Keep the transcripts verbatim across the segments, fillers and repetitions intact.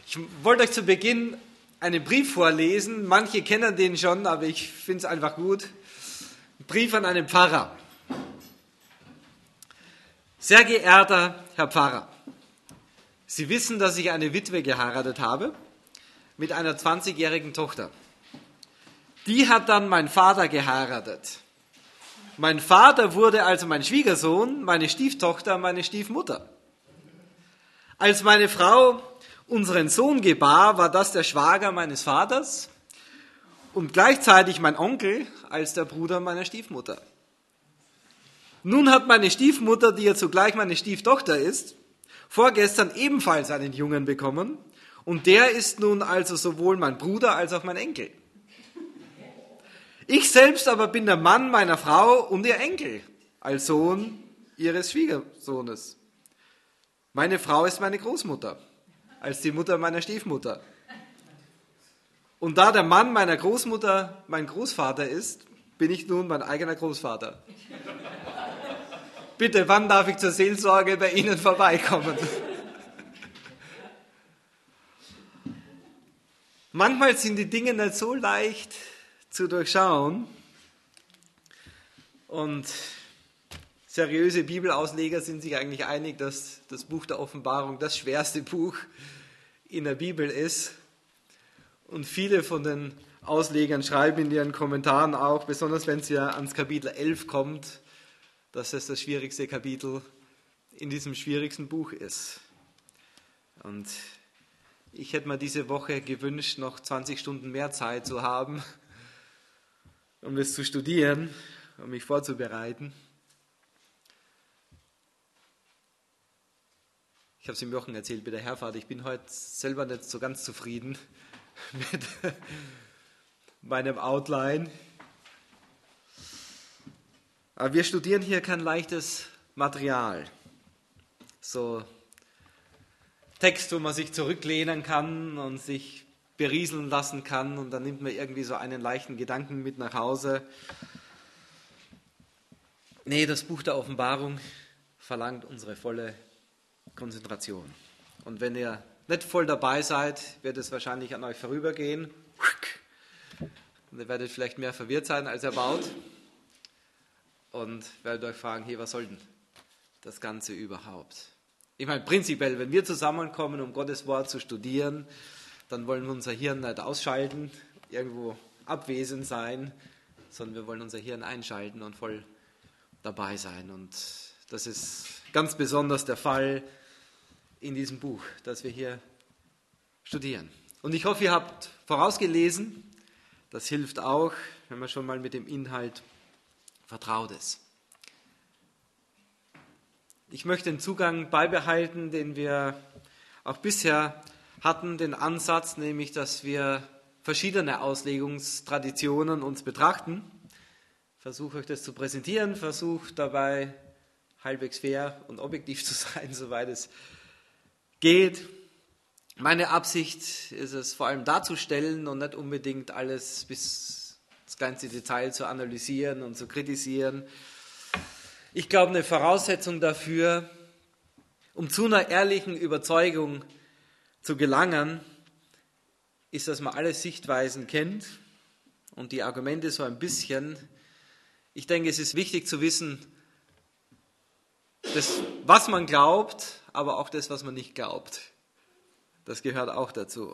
Ich wollte euch zu Beginn einen Brief vorlesen. Manche kennen den schon, aber ich finde es einfach gut. Ein Brief an einen Pfarrer. Sehr geehrter Herr Pfarrer, Sie wissen, dass ich eine Witwe geheiratet habe mit einer zwanzigjährigen Tochter. Die hat dann mein Vater geheiratet. Mein Vater wurde also mein Schwiegersohn, meine Stieftochter, meine Stiefmutter. Als meine Frau unseren Sohn gebar, war das der Schwager meines Vaters und gleichzeitig mein Onkel als der Bruder meiner Stiefmutter. Nun hat meine Stiefmutter, die ja zugleich meine Stieftochter ist, vorgestern ebenfalls einen Jungen bekommen und der ist nun also sowohl mein Bruder als auch mein Enkel. Ich selbst aber bin der Mann meiner Frau und ihr Enkel als Sohn ihres Schwiegersohnes. Meine Frau ist meine Großmutter, als die Mutter meiner Stiefmutter. Und da der Mann meiner Großmutter mein Großvater ist, bin ich nun mein eigener Großvater. Bitte, wann darf ich zur Seelsorge bei Ihnen vorbeikommen? Manchmal sind die Dinge nicht so leicht zu durchschauen und seriöse Bibelausleger sind sich eigentlich einig, dass das Buch der Offenbarung das schwerste Buch in der Bibel ist. Und viele von den Auslegern schreiben in ihren Kommentaren auch, besonders wenn es ja ans Kapitel elf kommt, dass es das schwierigste Kapitel in diesem schwierigsten Buch ist. Und ich hätte mir diese Woche gewünscht, noch zwanzig Stunden mehr Zeit zu haben, um das zu studieren, um mich vorzubereiten. Ich habe es im Jochen erzählt bei der Herfahrt, ich bin heute selber nicht so ganz zufrieden mit meinem Outline. Aber wir studieren hier kein leichtes Material. So Text, wo man sich zurücklehnen kann und sich berieseln lassen kann und dann nimmt man irgendwie so einen leichten Gedanken mit nach Hause. Nee, das Buch der Offenbarung verlangt unsere volle Konzentration. Und wenn ihr nicht voll dabei seid, wird es wahrscheinlich an euch vorübergehen. Und ihr werdet vielleicht mehr verwirrt sein als erbaut. Und werdet euch fragen, hier, was soll denn das Ganze überhaupt? Ich meine, prinzipiell, wenn wir zusammenkommen, um Gottes Wort zu studieren, dann wollen wir unser Hirn nicht ausschalten, irgendwo abwesend sein, sondern wir wollen unser Hirn einschalten und voll dabei sein. Und das ist ganz besonders der Fall in diesem Buch, das wir hier studieren. Und ich hoffe, ihr habt vorausgelesen. Das hilft auch, wenn man schon mal mit dem Inhalt vertraut ist. Ich möchte den Zugang beibehalten, den wir auch bisher hatten, den Ansatz, nämlich, dass wir verschiedene Auslegungstraditionen uns betrachten. Ich versuche euch das zu präsentieren, versuche dabei halbwegs fair und objektiv zu sein, soweit es geht. Meine Absicht ist es, vor allem darzustellen und nicht unbedingt alles bis ins kleinste Detail zu analysieren und zu kritisieren. Ich glaube, eine Voraussetzung dafür, um zu einer ehrlichen Überzeugung zu gelangen, ist, dass man alle Sichtweisen kennt und die Argumente so ein bisschen. Ich denke, es ist wichtig zu wissen, das, was man glaubt, aber auch das, was man nicht glaubt. Das gehört auch dazu.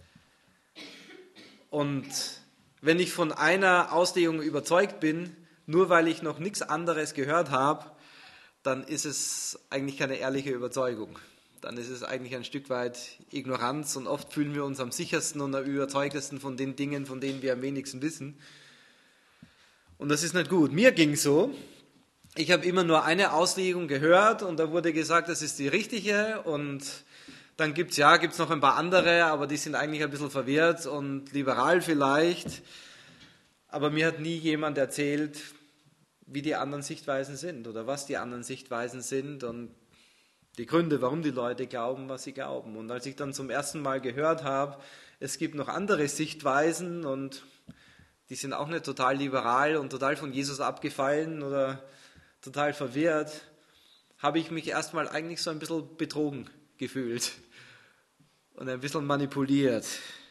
Und wenn ich von einer Auslegung überzeugt bin, nur weil ich noch nichts anderes gehört habe, dann ist es eigentlich keine ehrliche Überzeugung. Dann ist es eigentlich ein Stück weit Ignoranz und oft fühlen wir uns am sichersten und am überzeugtesten von den Dingen, von denen wir am wenigsten wissen. Und das ist nicht gut. Mir ging es so, ich habe immer nur eine Auslegung gehört und da wurde gesagt, das ist die richtige und dann gibt es ja, gibt's noch ein paar andere, aber die sind eigentlich ein bisschen verwirrt und liberal vielleicht. Aber mir hat nie jemand erzählt, wie die anderen Sichtweisen sind oder was die anderen Sichtweisen sind und die Gründe, warum die Leute glauben, was sie glauben. Und als ich dann zum ersten Mal gehört habe, es gibt noch andere Sichtweisen und die sind auch nicht total liberal und total von Jesus abgefallen oder total verwirrt, habe ich mich erstmal eigentlich so ein bisschen betrogen gefühlt. und ein bisschen manipuliert.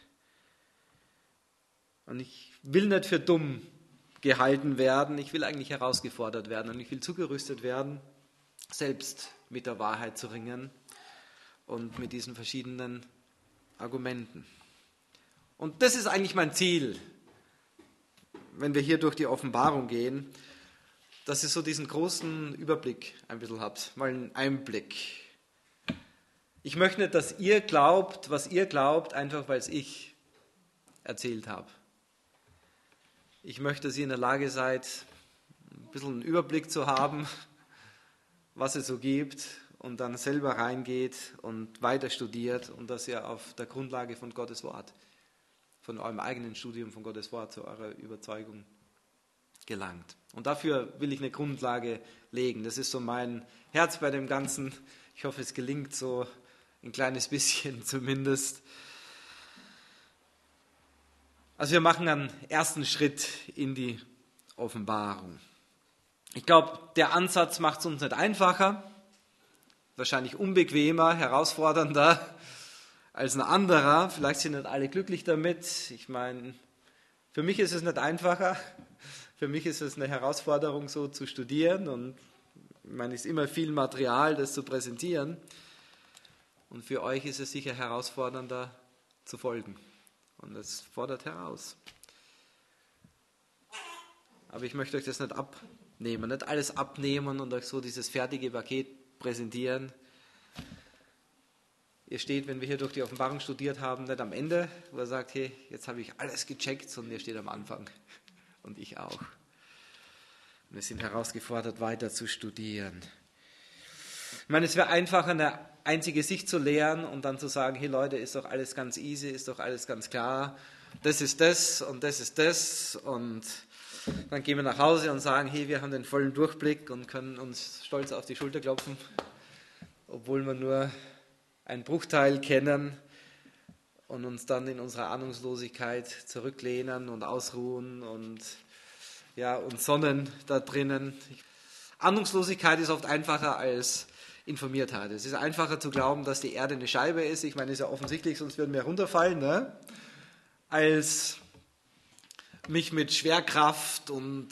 Und ich will nicht für dumm gehalten werden, ich will eigentlich herausgefordert werden und ich will zugerüstet werden, selbst mit der Wahrheit zu ringen und mit diesen verschiedenen Argumenten. Und das ist eigentlich mein Ziel, wenn wir hier durch die Offenbarung gehen, dass ihr so diesen großen Überblick ein bisschen habt, mal einen Einblick. Ich möchte nicht, dass ihr glaubt, was ihr glaubt, einfach weil es ich erzählt habe. Ich möchte, dass ihr in der Lage seid, ein bisschen einen Überblick zu haben, was es so gibt und dann selber reingeht und weiter studiert und dass ihr auf der Grundlage von Gottes Wort, von eurem eigenen Studium von Gottes Wort zu eurer Überzeugung gelangt. Und dafür will ich eine Grundlage legen. Das ist so mein Herz bei dem Ganzen. Ich hoffe, es gelingt so ein kleines bisschen zumindest. Also wir machen einen ersten Schritt in die Offenbarung. Ich glaube, der Ansatz macht es uns nicht einfacher, wahrscheinlich unbequemer, herausfordernder als ein anderer. Vielleicht sind nicht alle glücklich damit. Ich meine, für mich ist es nicht einfacher. Für mich ist es eine Herausforderung, so zu studieren. Und ich meine, es ist immer viel Material, das zu präsentieren. Und für euch ist es sicher herausfordernder zu folgen. Und es fordert heraus. Aber ich möchte euch das nicht abnehmen, nicht alles abnehmen und euch so dieses fertige Paket präsentieren. Ihr steht, wenn wir hier durch die Offenbarung studiert haben, nicht am Ende, wo er sagt, hey, jetzt habe ich alles gecheckt, sondern ihr steht am Anfang. Und ich auch. Und wir sind herausgefordert, weiter zu studieren. Ich meine, es wäre einfacher, eine einzige Sicht zu lehren und dann zu sagen, hey Leute, ist doch alles ganz easy, ist doch alles ganz klar. Das ist das und das ist das. Und dann gehen wir nach Hause und sagen, hey, wir haben den vollen Durchblick und können uns stolz auf die Schulter klopfen, obwohl wir nur einen Bruchteil kennen und uns dann in unserer Ahnungslosigkeit zurücklehnen und ausruhen und ja, uns sonnen da drinnen. Ahnungslosigkeit ist oft einfacher als Informiertheit. Es ist einfacher zu glauben, dass die Erde eine Scheibe ist. Ich meine, ist ja offensichtlich, sonst würden wir runterfallen, ne? Als mich mit Schwerkraft und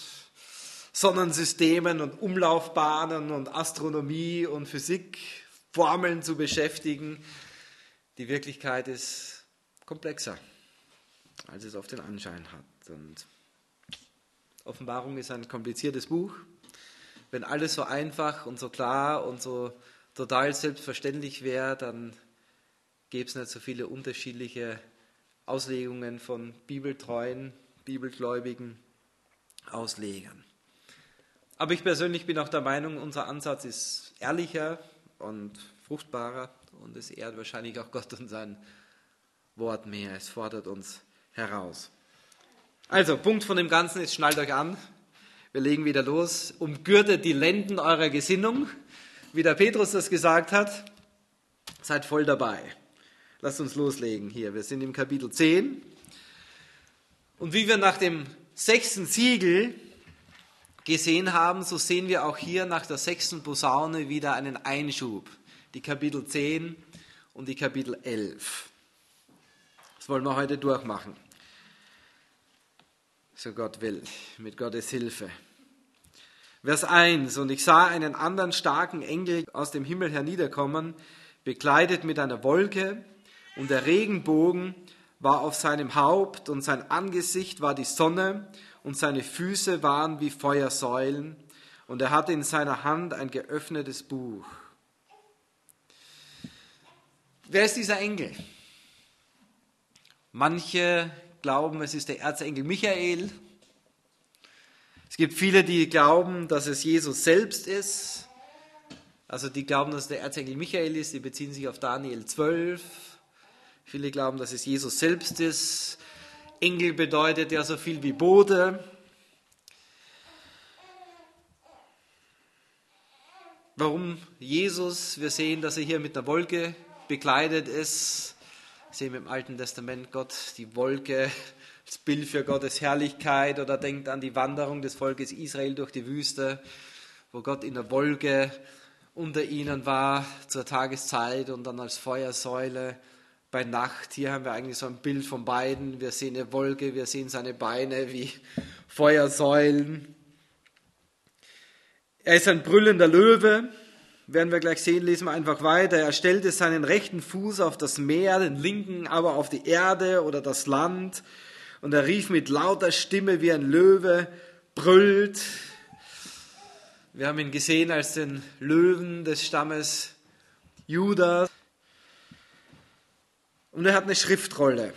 Sonnensystemen und Umlaufbahnen und Astronomie und Physik Formeln zu beschäftigen. Die Wirklichkeit ist komplexer, als es oft den Anschein hat. Und Offenbarung ist ein kompliziertes Buch. Wenn alles so einfach und so klar und so total selbstverständlich wäre, dann gäbe es nicht so viele unterschiedliche Auslegungen von bibeltreuen, bibelgläubigen Auslegern. Aber ich persönlich bin auch der Meinung, unser Ansatz ist ehrlicher und fruchtbarer und es ehrt wahrscheinlich auch Gott und sein Wort mehr. Es fordert uns heraus. Also, Punkt von dem Ganzen ist, schnallt euch an. Wir legen wieder los. Umgürtet die Lenden eurer Gesinnung, wie der Petrus das gesagt hat. Seid voll dabei. Lasst uns loslegen hier. Wir sind im Kapitel zehn. Und wie wir nach dem sechsten Siegel gesehen haben, so sehen wir auch hier nach der sechsten Posaune wieder einen Einschub. Die Kapitel zehn und die Kapitel elf. Das wollen wir heute durchmachen. So Gott will, mit Gottes Hilfe. Vers eins. Und ich sah einen anderen starken Engel aus dem Himmel herniederkommen, bekleidet mit einer Wolke, und der Regenbogen war auf seinem Haupt, und sein Angesicht war die Sonne, und seine Füße waren wie Feuersäulen, und er hatte in seiner Hand ein geöffnetes Buch. Wer ist dieser Engel? Manche glauben, es ist der Erzengel Michael. Es gibt viele, die glauben, dass es Jesus selbst ist. Also die glauben, dass es der Erzengel Michael ist, die beziehen sich auf Daniel zwölf. Viele glauben, dass es Jesus selbst ist. Engel bedeutet ja so viel wie Bote. Warum Jesus? Wir sehen, dass er hier mit einer Wolke bekleidet ist. Wir sehen im Alten Testament Gott, die Wolke, das Bild für Gottes Herrlichkeit, oder denkt an die Wanderung des Volkes Israel durch die Wüste, wo Gott in der Wolke unter ihnen war zur Tageszeit und dann als Feuersäule bei Nacht. Hier haben wir eigentlich so ein Bild von beiden. Wir sehen eine Wolke, wir sehen seine Beine wie Feuersäulen. Er ist ein brüllender Löwe, werden wir gleich sehen, lesen wir einfach weiter. Er stellte seinen rechten Fuß auf das Meer, den linken aber auf die Erde oder das Land. Und er rief mit lauter Stimme wie ein Löwe, brüllt. Wir haben ihn gesehen als den Löwen des Stammes Juda. Und er hat eine Schriftrolle.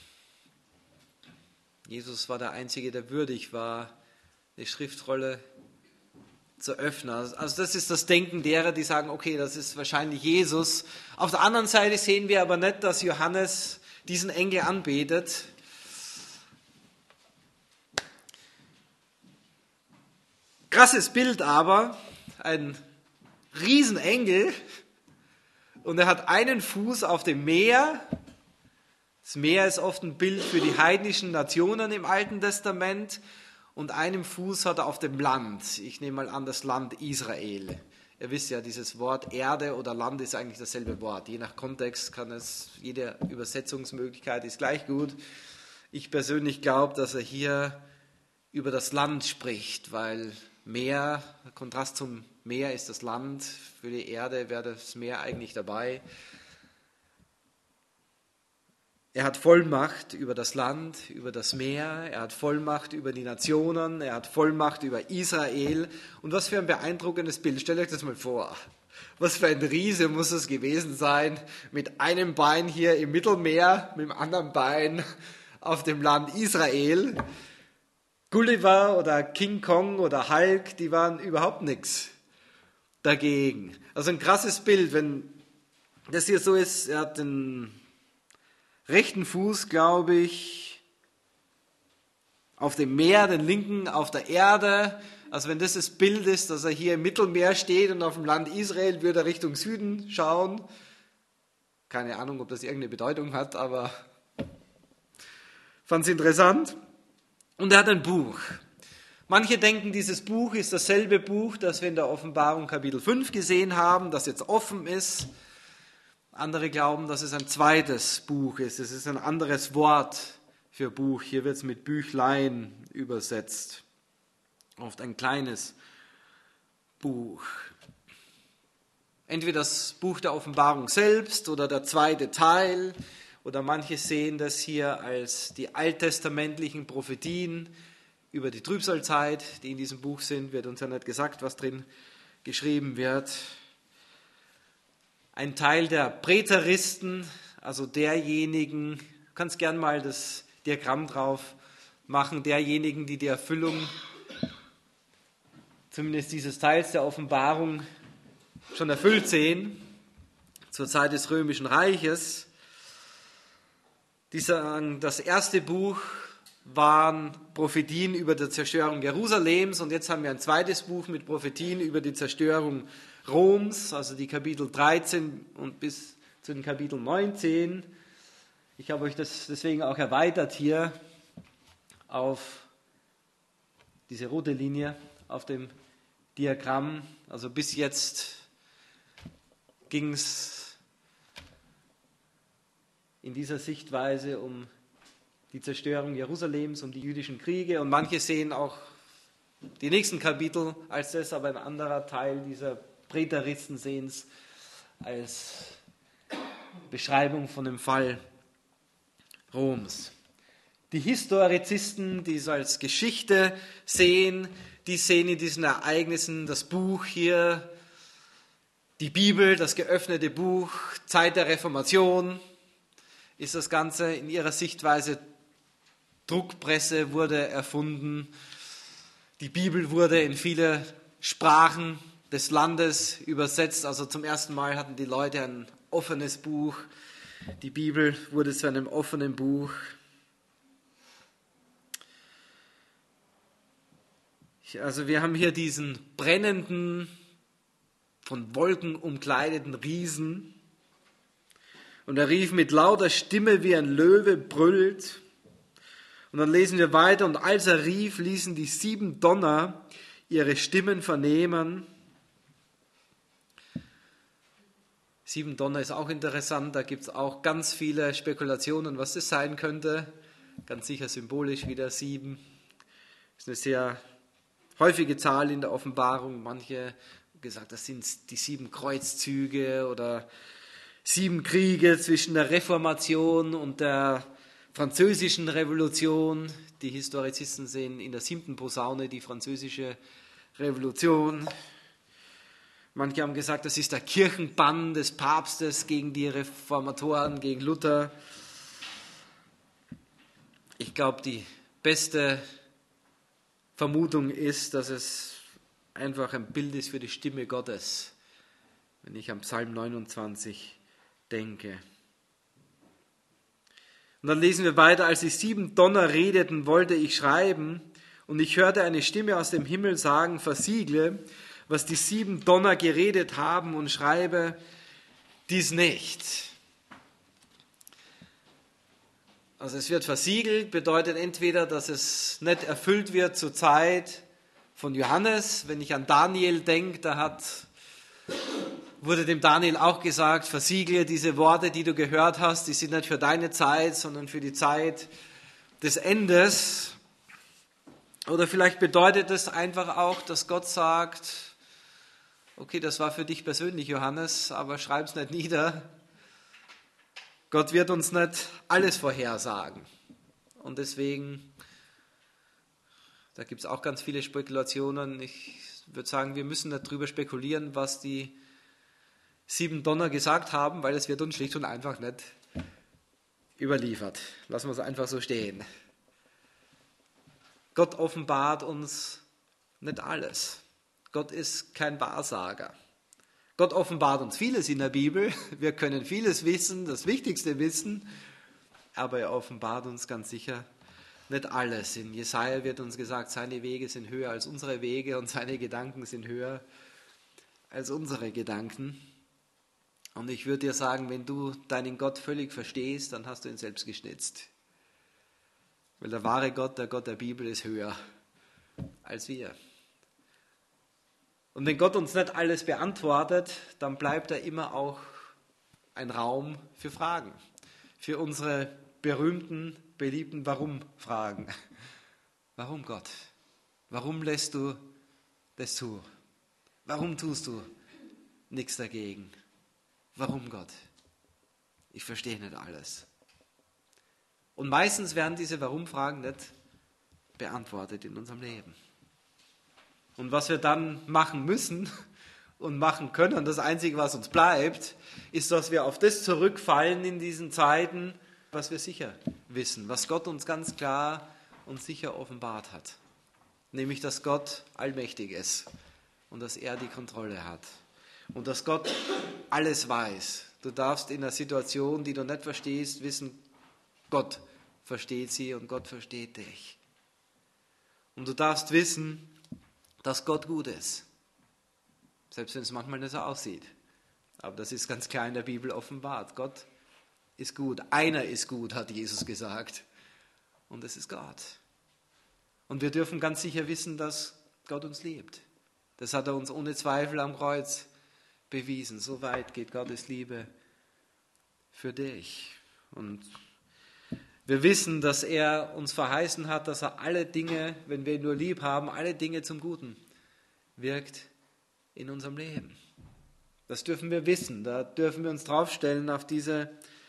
Jesus war der Einzige, der würdig war, eine Schriftrolle zu öffnen. Also das ist das Denken derer, die sagen, okay, das ist wahrscheinlich Jesus. Auf der anderen Seite sehen wir aber nicht, dass Johannes diesen Engel anbetet. Krasses Bild aber, ein Riesenengel und er hat einen Fuß auf dem Meer. Das Meer ist oft ein Bild für die heidnischen Nationen im Alten Testament. Und einen Fuß hat er auf dem Land. Ich nehme mal an, das Land Israel. Ihr wisst ja, dieses Wort Erde oder Land ist eigentlich dasselbe Wort. Je nach Kontext kann es, jede Übersetzungsmöglichkeit ist gleich gut. Ich persönlich glaube, dass er hier über das Land spricht, weil Meer, Kontrast zum Meer ist das Land. Für die Erde wäre das Meer eigentlich dabei. Er hat Vollmacht über das Land, über das Meer, er hat Vollmacht über die Nationen, er hat Vollmacht über Israel. Und was für ein beeindruckendes Bild, stellt euch das mal vor. Was für ein Riese muss es gewesen sein, mit einem Bein hier im Mittelmeer, mit dem anderen Bein auf dem Land Israel. Gulliver oder King Kong oder Hulk, die waren überhaupt nichts dagegen. Also ein krasses Bild, wenn das hier so ist, er hat den rechten Fuß, glaube ich, auf dem Meer, den linken auf der Erde. Also wenn das das Bild ist, dass er hier im Mittelmeer steht und auf dem Land Israel, würde er Richtung Süden schauen. Keine Ahnung, ob das irgendeine Bedeutung hat, aber fand es interessant. Und er hat ein Buch. Manche denken, dieses Buch ist dasselbe Buch, das wir in der Offenbarung Kapitel fünf gesehen haben, das jetzt offen ist. Andere glauben, dass es ein zweites Buch ist. Es ist ein anderes Wort für Buch. Hier wird es mit Büchlein übersetzt. Oft ein kleines Buch. Entweder das Buch der Offenbarung selbst oder der zweite Teil. Oder manche sehen das hier als die alttestamentlichen Prophetien über die Trübsalzeit, die in diesem Buch sind. Wird uns ja nicht gesagt, was drin geschrieben wird. Ein Teil der Präteristen, also derjenigen, du kannst gern mal das Diagramm drauf machen, derjenigen, die die Erfüllung zumindest dieses Teils der Offenbarung schon erfüllt sehen, zur Zeit des Römischen Reiches. Die sagen, das erste Buch waren Prophetien über die Zerstörung Jerusalems und jetzt haben wir ein zweites Buch mit Prophetien über die Zerstörung Roms, also die Kapitel dreizehn und bis zu den Kapitel neunzehn. Ich habe euch das deswegen auch erweitert hier auf diese rote Linie auf dem Diagramm. Also bis jetzt ging es in dieser Sichtweise um die Zerstörung Jerusalems, um die jüdischen Kriege und manche sehen auch die nächsten Kapitel als das, aber ein anderer Teil dieser Präteristen sehen es als Beschreibung von dem Fall Roms. Die Historizisten, die es als Geschichte sehen, die sehen in diesen Ereignissen das Buch hier, die Bibel, das geöffnete Buch, Zeit der Reformation, ist das Ganze in ihrer Sichtweise. Druckpresse wurde erfunden, die Bibel wurde in viele Sprachen des Landes übersetzt, also zum ersten Mal hatten die Leute ein offenes Buch, die Bibel wurde zu einem offenen Buch. Also wir haben hier diesen brennenden, von Wolken umkleideten Riesen und er rief mit lauter Stimme wie ein Löwe brüllt. Und dann lesen wir weiter, und als er rief, ließen die sieben Donner ihre Stimmen vernehmen. Sieben Donner ist auch interessant, da gibt es auch ganz viele Spekulationen, was das sein könnte. Ganz sicher symbolisch wieder sieben. Das ist eine sehr häufige Zahl in der Offenbarung. Manche haben gesagt, das sind die sieben Kreuzzüge oder sieben Kriege zwischen der Reformation und der französischen Revolution. Die Historizisten sehen in der siebten Posaune die französische Revolution. Manche haben gesagt, das ist der Kirchenbann des Papstes gegen die Reformatoren, gegen Luther. Ich glaube, die beste Vermutung ist, dass es einfach ein Bild ist für die Stimme Gottes, wenn ich an Psalm neunundzwanzig denke. Und dann lesen wir weiter, als die sieben Donner redeten, wollte ich schreiben, und ich hörte eine Stimme aus dem Himmel sagen, versiegle, was die sieben Donner geredet haben, und schreibe dies nicht. Also es wird versiegelt, bedeutet entweder, dass es nicht erfüllt wird zur Zeit von Johannes. Wenn ich an Daniel denke, da hat, wurde dem Daniel auch gesagt, versiegle diese Worte, die du gehört hast, die sind nicht für deine Zeit, sondern für die Zeit des Endes. Oder vielleicht bedeutet es einfach auch, dass Gott sagt, okay, das war für dich persönlich, Johannes, aber schreib es nicht nieder. Gott wird uns nicht alles vorhersagen. Und deswegen, da gibt es auch ganz viele Spekulationen. Ich würde sagen, wir müssen nicht drüber spekulieren, was die sieben Donner gesagt haben, weil es wird uns schlicht und einfach nicht überliefert. Lassen wir es einfach so stehen. Gott offenbart uns nicht alles. Gott ist kein Wahrsager. Gott offenbart uns vieles in der Bibel. Wir können vieles wissen, das Wichtigste wissen, aber er offenbart uns ganz sicher nicht alles. In Jesaja wird uns gesagt, seine Wege sind höher als unsere Wege und seine Gedanken sind höher als unsere Gedanken. Und ich würde dir sagen, wenn du deinen Gott völlig verstehst, dann hast du ihn selbst geschnitzt. Weil der wahre Gott, der Gott der Bibel, ist höher als wir. Und wenn Gott uns nicht alles beantwortet, dann bleibt da immer auch ein Raum für Fragen. Für unsere berühmten, beliebten Warum-Fragen. Warum Gott? Warum lässt du das zu? Warum tust du nichts dagegen? Warum Gott? Ich verstehe nicht alles. Und meistens werden diese Warum-Fragen nicht beantwortet in unserem Leben. Und was wir dann machen müssen und machen können, das Einzige, was uns bleibt, ist, dass wir auf das zurückfallen in diesen Zeiten, was wir sicher wissen, was Gott uns ganz klar und sicher offenbart hat. Nämlich, dass Gott allmächtig ist und dass er die Kontrolle hat. Und dass Gott alles weiß. Du darfst in einer Situation, die du nicht verstehst, wissen, Gott versteht sie und Gott versteht dich. Und du darfst wissen, dass Gott gut ist. Selbst wenn es manchmal nicht so aussieht. Aber das ist ganz klar in der Bibel offenbart. Gott ist gut. Einer ist gut, hat Jesus gesagt. Und es ist Gott. Und wir dürfen ganz sicher wissen, dass Gott uns liebt. Das hat er uns ohne Zweifel am Kreuz bewiesen. So weit geht Gottes Liebe für dich. Und wir wissen, dass er uns verheißen hat, dass er alle Dinge, wenn wir ihn nur lieb haben, alle Dinge zum Guten wirkt in unserem Leben. Das dürfen wir wissen. Da dürfen wir uns draufstellen auf diese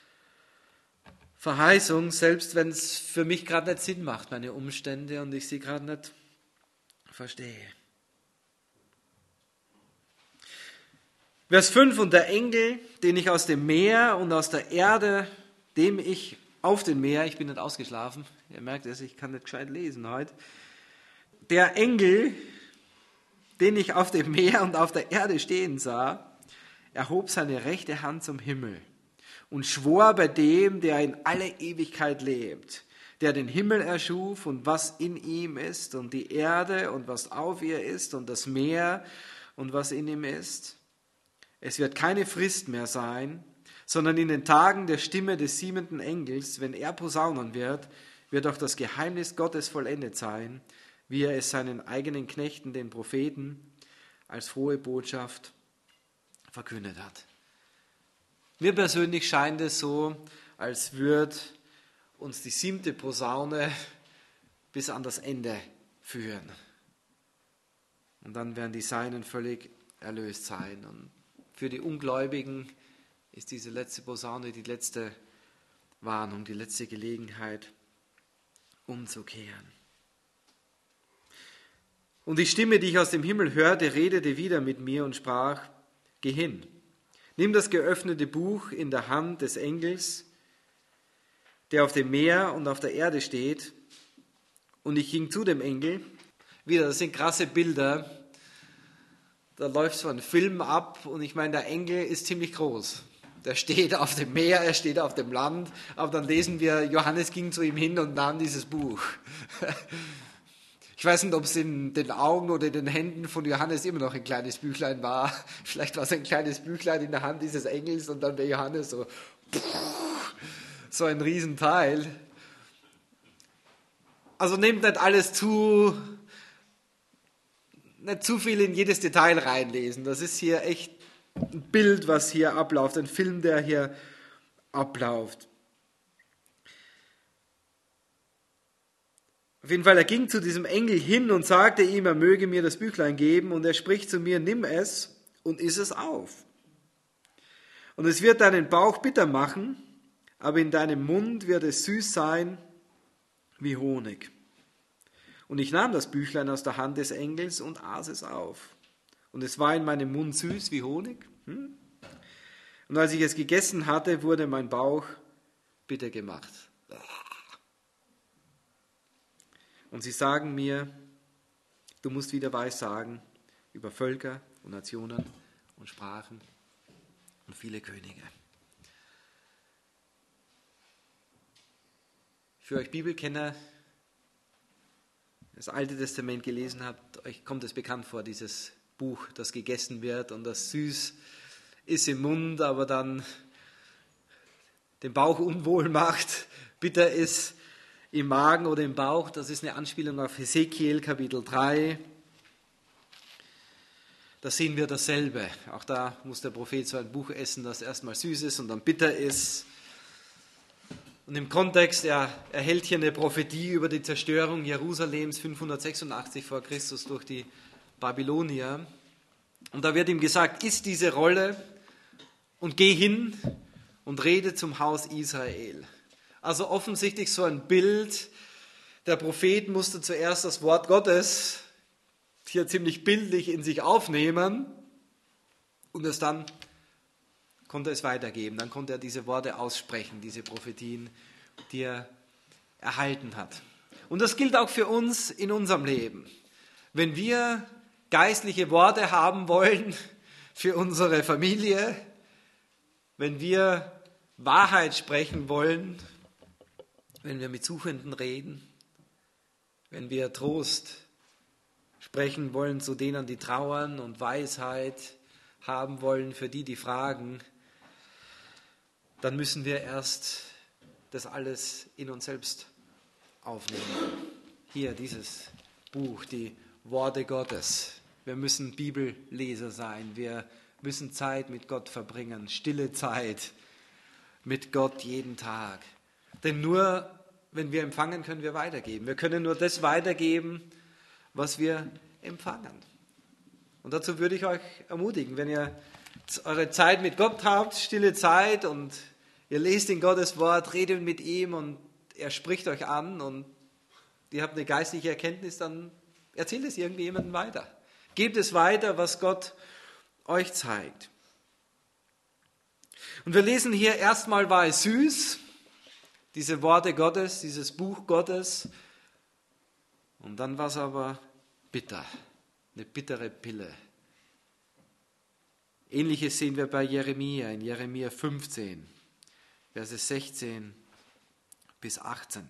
Verheißung, selbst wenn es für mich gerade nicht Sinn macht, meine Umstände, und ich sie gerade nicht verstehe. Vers fünf, und der Engel, den ich aus dem Meer und aus der Erde, dem ich auf dem Meer, ich bin nicht ausgeschlafen, ihr merkt es, ich kann nicht gescheit lesen heute, der Engel, den ich auf dem Meer und auf der Erde stehen sah, erhob seine rechte Hand zum Himmel und schwor bei dem, der in alle Ewigkeit lebt, der den Himmel erschuf und was in ihm ist und die Erde und was auf ihr ist und das Meer und was in ihm ist. Es wird keine Frist mehr sein, sondern in den Tagen der Stimme des siebenten Engels, wenn er posaunen wird, wird auch das Geheimnis Gottes vollendet sein, wie er es seinen eigenen Knechten, den Propheten, als frohe Botschaft verkündet hat. Mir persönlich scheint es so, als würde uns die siebte Posaune bis an das Ende führen. Und dann werden die Seinen völlig erlöst sein. Und für die Ungläubigen ist diese letzte Posaune die letzte Warnung, die letzte Gelegenheit, umzukehren. Und die Stimme, die ich aus dem Himmel hörte, redete wieder mit mir und sprach: Geh hin, nimm das geöffnete Buch in der Hand des Engels, der auf dem Meer und auf der Erde steht. Und ich ging zu dem Engel. Wieder, das sind krasse Bilder. Da läuft so ein Film ab und ich meine, der Engel ist ziemlich groß. Der steht auf dem Meer, er steht auf dem Land, aber dann lesen wir, Johannes ging zu ihm hin und nahm dieses Buch. Ich weiß nicht, ob es in den Augen oder in den Händen von Johannes immer noch ein kleines Büchlein war. Vielleicht war es ein kleines Büchlein in der Hand dieses Engels und dann bei Johannes so, so ein Riesenteil. Also nehmt nicht alles zu, nicht zu viel in jedes Detail reinlesen. Das ist hier echt ein Bild, was hier abläuft, ein Film, der hier abläuft. Auf jeden Fall, er ging zu diesem Engel hin und sagte ihm, er möge mir das Büchlein geben, und er spricht zu mir: Nimm es und iss es auf. Und es wird deinen Bauch bitter machen, aber in deinem Mund wird es süß sein wie Honig. Und ich nahm das Büchlein aus der Hand des Engels und aß es auf. Und es war in meinem Mund süß wie Honig. Hm? Und als ich es gegessen hatte, wurde mein Bauch bitter gemacht. Und sie sagen mir, du musst wieder Weissagen über Völker und Nationen und Sprachen und viele Könige. Für euch Bibelkenner, das Alte Testament gelesen habt, euch kommt es bekannt vor, dieses Buch, das gegessen wird und das süß ist im Mund, aber dann den Bauch unwohl macht, bitter ist im Magen oder im Bauch. Das ist eine Anspielung auf Hesekiel Kapitel drei. Da sehen wir dasselbe. Auch da muss der Prophet so ein Buch essen, das erstmal süß ist und dann bitter ist. Und im Kontext, er erhält hier eine Prophetie über die Zerstörung Jerusalems fünfhundertsechsundachtzig vor Christus durch die Babylonier. Und da wird ihm gesagt, iss diese Rolle und geh hin und rede zum Haus Israel. Also offensichtlich so ein Bild, der Prophet musste zuerst das Wort Gottes hier ziemlich bildlich in sich aufnehmen und es dann konnte es weitergeben. Dann konnte er diese Worte aussprechen, diese Prophetien, die er erhalten hat. Und das gilt auch für uns in unserem Leben. Wenn wir geistliche Worte haben wollen für unsere Familie, wenn wir Wahrheit sprechen wollen, wenn wir mit Suchenden reden, wenn wir Trost sprechen wollen zu denen, die trauern, und Weisheit haben wollen für die, die fragen, dann müssen wir erst das alles in uns selbst aufnehmen. Hier dieses Buch, die Worte Gottes. Wir müssen Bibelleser sein, wir müssen Zeit mit Gott verbringen, stille Zeit mit Gott jeden Tag. Denn nur wenn wir empfangen, können wir weitergeben. Wir können nur das weitergeben, was wir empfangen. Und dazu würde ich euch ermutigen, wenn ihr eure Zeit mit Gott habt, stille Zeit, und ihr lest in Gottes Wort, redet mit ihm und er spricht euch an und ihr habt eine geistliche Erkenntnis, dann erzählt es irgendwie jemandem weiter. Gebt es weiter, was Gott euch zeigt. Und wir lesen hier, erstmal war es süß, diese Worte Gottes, dieses Buch Gottes, und dann war es aber bitter, eine bittere Pille. Ähnliches sehen wir bei Jeremia, in Jeremia fünfzehn, Verse sechzehn bis achtzehn.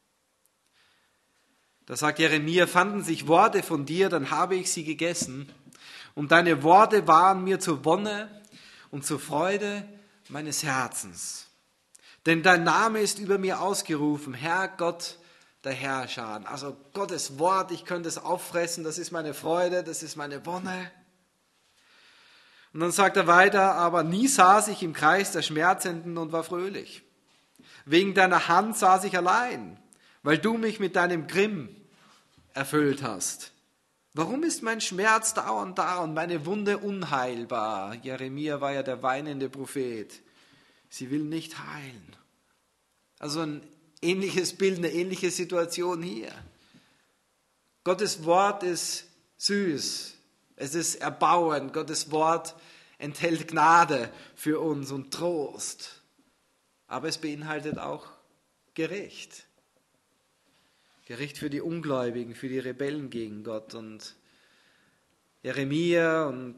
Da sagt Jeremia, fanden sich Worte von dir, dann habe ich sie gegessen, und deine Worte waren mir zur Wonne und zur Freude meines Herzens. Denn dein Name ist über mir ausgerufen, Herr Gott der Herrscher. Also Gottes Wort, ich könnte es auffressen, das ist meine Freude, das ist meine Wonne. Und dann sagt er weiter, aber nie saß ich im Kreis der Schmerzenden und war fröhlich. Wegen deiner Hand saß ich allein, weil du mich mit deinem Grimm erfüllt hast. Warum ist mein Schmerz dauernd da und meine Wunde unheilbar? Jeremia war ja der weinende Prophet. Sie will nicht heilen. Also ein ähnliches Bild, eine ähnliche Situation hier. Gottes Wort ist süß, es ist erbauend. Gottes Wort enthält Gnade für uns und Trost. Aber es beinhaltet auch Gericht. Gericht für die Ungläubigen, für die Rebellen gegen Gott. Und Jeremia und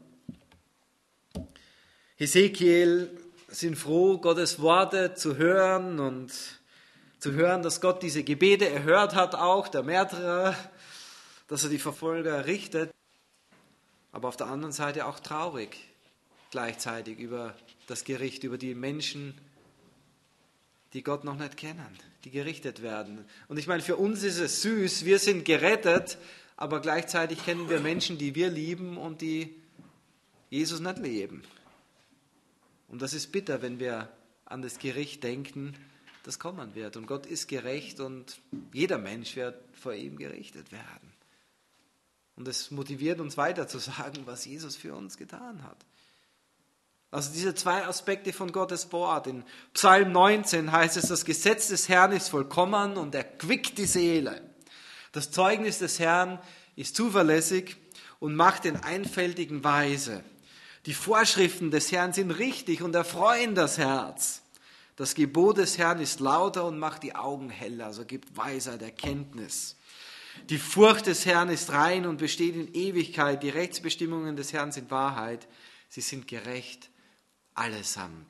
Hesekiel sind froh, Gottes Worte zu hören und zu hören, dass Gott diese Gebete erhört hat, auch der Märtyrer, dass er die Verfolger richtet. Aber auf der anderen Seite auch traurig gleichzeitig über das Gericht, über die Menschen, die Gott noch nicht kennen, die gerichtet werden. Und ich meine, für uns ist es süß, wir sind gerettet, aber gleichzeitig kennen wir Menschen, die wir lieben und die Jesus nicht leben. Und das ist bitter, wenn wir an das Gericht denken, das kommen wird. Und Gott ist gerecht und jeder Mensch wird vor ihm gerichtet werden. Und es motiviert uns weiter zu sagen, was Jesus für uns getan hat. Also diese zwei Aspekte von Gottes Wort. In Psalm neunzehn heißt es, das Gesetz des Herrn ist vollkommen und erquickt die Seele. Das Zeugnis des Herrn ist zuverlässig und macht den Einfältigen weise. Die Vorschriften des Herrn sind richtig und erfreuen das Herz. Das Gebot des Herrn ist lauter und macht die Augen heller, also gibt Weisheit, Erkenntnis. Die Furcht des Herrn ist rein und besteht in Ewigkeit. Die Rechtsbestimmungen des Herrn sind Wahrheit. Sie sind gerecht allesamt.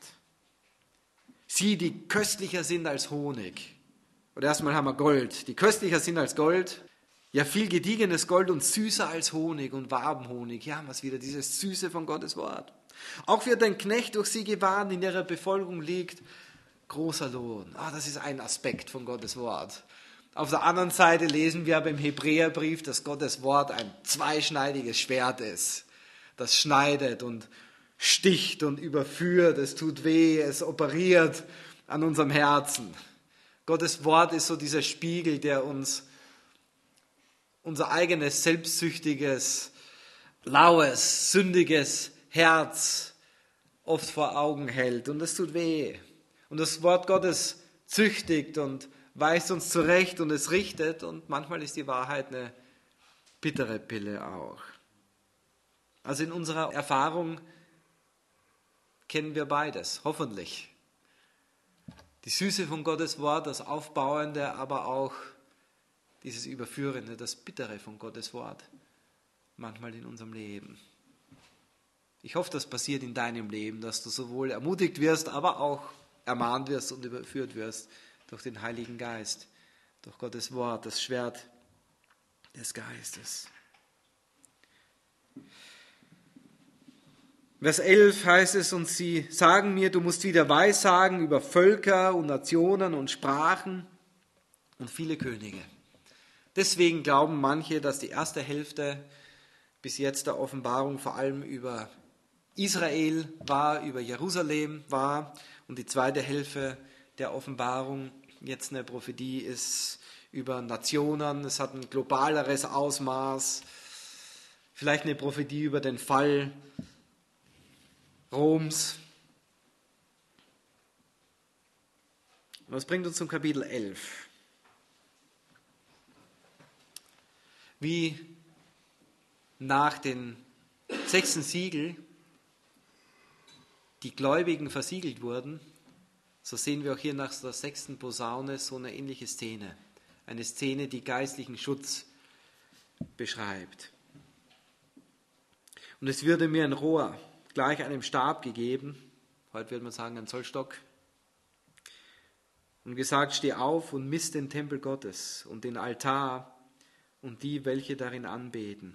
Sie, die köstlicher sind als Honig. Oder erstmal haben wir Gold. Die köstlicher sind als Gold. Ja, viel gediegenes Gold und süßer als Honig und Wabenhonig. Hier haben wir es wieder, dieses Süße von Gottes Wort. Auch wird ein Knecht durch sie gewarnt, in ihrer Befolgung liegt großer Lohn. Ah, das ist ein Aspekt von Gottes Wort. Auf der anderen Seite lesen wir aber im Hebräerbrief, dass Gottes Wort ein zweischneidiges Schwert ist. Das schneidet und sticht und überführt, es tut weh, es operiert an unserem Herzen. Gottes Wort ist so dieser Spiegel, der uns unser eigenes selbstsüchtiges, laues, sündiges Herz oft vor Augen hält und es tut weh. Und das Wort Gottes züchtigt und weist uns zurecht und es richtet und manchmal ist die Wahrheit eine bittere Pille auch. Also in unserer Erfahrung kennen wir beides, hoffentlich. Die Süße von Gottes Wort, das Aufbauende, aber auch dieses Überführende, das Bittere von Gottes Wort, manchmal in unserem Leben. Ich hoffe, das passiert in deinem Leben, dass du sowohl ermutigt wirst, aber auch ermahnt wirst und überführt wirst durch den Heiligen Geist, durch Gottes Wort, das Schwert des Geistes. Vers elf heißt es, und sie sagen mir, du musst wieder Weissagen über Völker und Nationen und Sprachen und viele Könige. Deswegen glauben manche, dass die erste Hälfte bis jetzt der Offenbarung vor allem über Israel war, über Jerusalem war und die zweite Hälfte der Offenbarung jetzt eine Prophetie ist über Nationen. Es hat ein globaleres Ausmaß, vielleicht eine Prophetie über den Fall Roms. Und das bringt uns zum Kapitel elf. Wie nach den sechsten Siegel die Gläubigen versiegelt wurden, so sehen wir auch hier nach der sechsten Posaune so eine ähnliche Szene. Eine Szene, die geistlichen Schutz beschreibt. Und es würde mir ein Rohr gleich einem Stab gegeben, heute würde man sagen ein Zollstock, und gesagt, steh auf und misst den Tempel Gottes und den Altar und die, welche darin anbeten.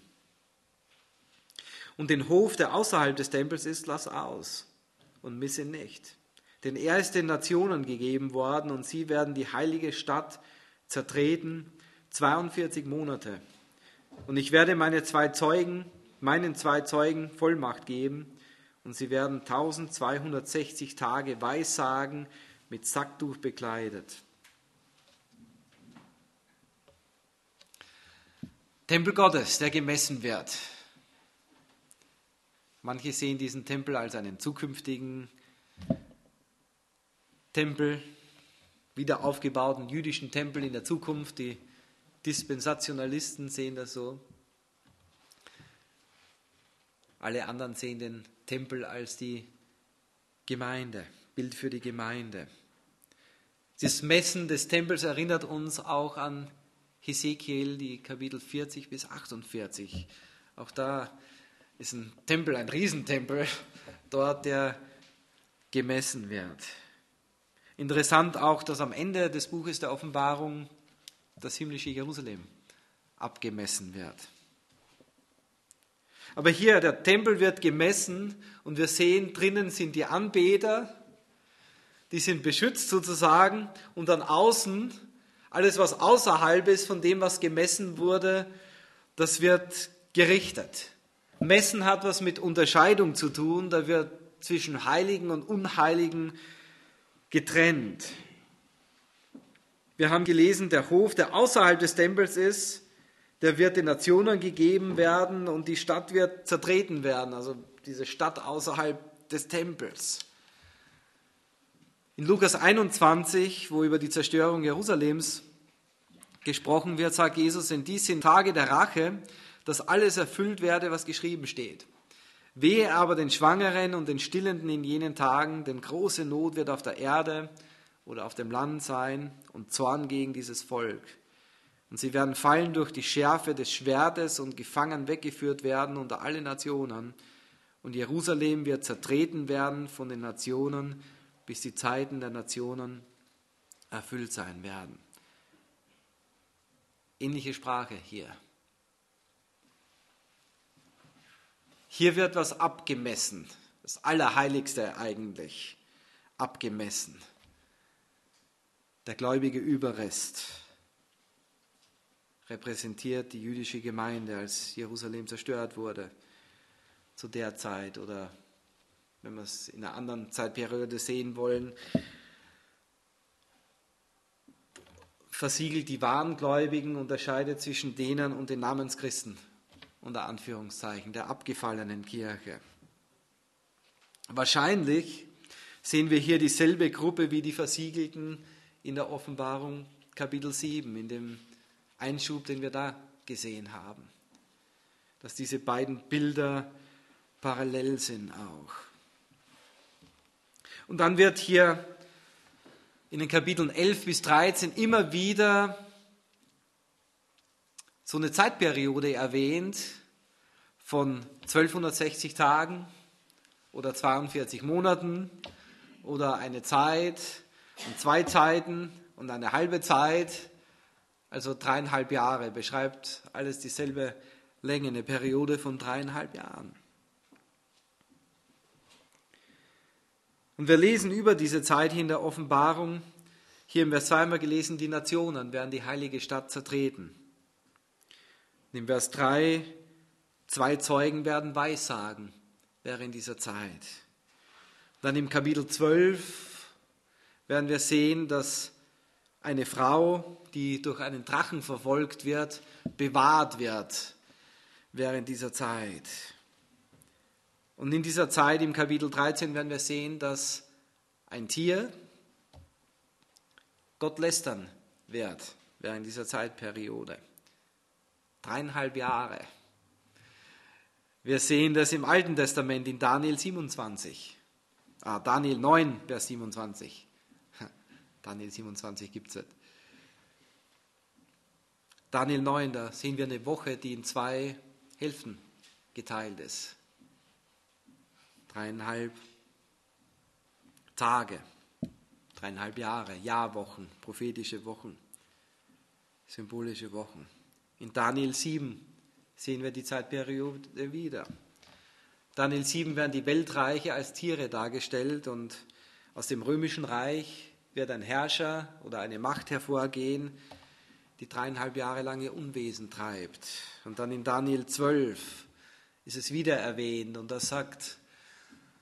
Und den Hof, der außerhalb des Tempels ist, lass aus und miss ihn nicht. Denn er ist den Nationen gegeben worden und sie werden die heilige Stadt zertreten, zweiundvierzig Monate. Und ich werde meine zwei Zeugen, meinen zwei Zeugen Vollmacht geben Und sie werden eintausendzweihundertsechzig Tage Weissagen mit Sacktuch bekleidet. Tempel Gottes, der gemessen wird. Manche sehen diesen Tempel als einen zukünftigen Tempel, wieder aufgebauten jüdischen Tempel in der Zukunft. Die Dispensationalisten sehen das so. Alle anderen sehen den Tempel als die Gemeinde, Bild für die Gemeinde. Das Messen des Tempels erinnert uns auch an Hesekiel, die Kapitel vierzig bis achtundvierzig. Auch da ist ein Tempel, ein Riesentempel, dort der gemessen wird. Interessant auch, dass am Ende des Buches der Offenbarung das himmlische Jerusalem abgemessen wird. Aber hier, der Tempel wird gemessen und wir sehen, drinnen sind die Anbeter, die sind beschützt sozusagen, und dann außen, alles was außerhalb ist von dem, was gemessen wurde, das wird gerichtet. Messen hat was mit Unterscheidung zu tun, da wird zwischen Heiligen und Unheiligen getrennt. Wir haben gelesen, der Hof, der außerhalb des Tempels ist, der wird den Nationen gegeben werden und die Stadt wird zertreten werden, also diese Stadt außerhalb des Tempels. In Lukas einundzwanzig, wo über die Zerstörung Jerusalems gesprochen wird, sagt Jesus, denn dies sind Tage der Rache, dass alles erfüllt werde, was geschrieben steht. Wehe aber den Schwangeren und den Stillenden in jenen Tagen, denn große Not wird auf der Erde oder auf dem Land sein und Zorn gegen dieses Volk. Und sie werden fallen durch die Schärfe des Schwertes und gefangen weggeführt werden unter alle Nationen. Und Jerusalem wird zertreten werden von den Nationen, bis die Zeiten der Nationen erfüllt sein werden. Ähnliche Sprache hier. Hier wird was abgemessen, das Allerheiligste eigentlich, abgemessen. Der gläubige Überrest repräsentiert die jüdische Gemeinde, als Jerusalem zerstört wurde zu der Zeit, oder wenn wir es in einer anderen Zeitperiode sehen wollen, versiegelt die wahren Gläubigen, unterscheidet zwischen denen und den Namenschristen, unter Anführungszeichen, der abgefallenen Kirche. Wahrscheinlich sehen wir hier dieselbe Gruppe wie die Versiegelten in der Offenbarung Kapitel sieben, in dem Einschub, den wir da gesehen haben. Dass diese beiden Bilder parallel sind auch. Und dann wird hier in den Kapiteln elf bis dreizehn immer wieder so eine Zeitperiode erwähnt von zwölfhundertsechzig Tagen oder zweiundvierzig Monaten oder eine Zeit und zwei Zeiten und eine halbe Zeit, also dreieinhalb Jahre, beschreibt alles dieselbe Länge, eine Periode von dreieinhalb Jahren. Und wir lesen über diese Zeit hier in der Offenbarung, hier im Vers zwei haben wir gelesen, die Nationen werden die heilige Stadt zertreten. In Vers drei, zwei Zeugen werden Weissagen während dieser Zeit. Dann im Kapitel zwölf werden wir sehen, dass eine Frau, die durch einen Drachen verfolgt wird, bewahrt wird während dieser Zeit. Und in dieser Zeit, im Kapitel dreizehn, werden wir sehen, dass ein Tier Gott lästern wird während dieser Zeitperiode. Dreieinhalb Jahre. Wir sehen das im Alten Testament in Daniel siebenundzwanzig. Ah, Daniel neun, Vers siebenundzwanzig. Daniel siebenundzwanzig gibt es nicht. Daniel neun, da sehen wir eine Woche, die in zwei Hälften geteilt ist. Dreieinhalb Tage, dreieinhalb Jahre, Jahrwochen, prophetische Wochen, symbolische Wochen. In Daniel sieben sehen wir die Zeitperiode wieder. Daniel sieben werden die Weltreiche als Tiere dargestellt und aus dem römischen Reich wird ein Herrscher oder eine Macht hervorgehen, die dreieinhalb Jahre lang ihr Unwesen treibt. Und dann in Daniel zwölf ist es wieder erwähnt und da sagt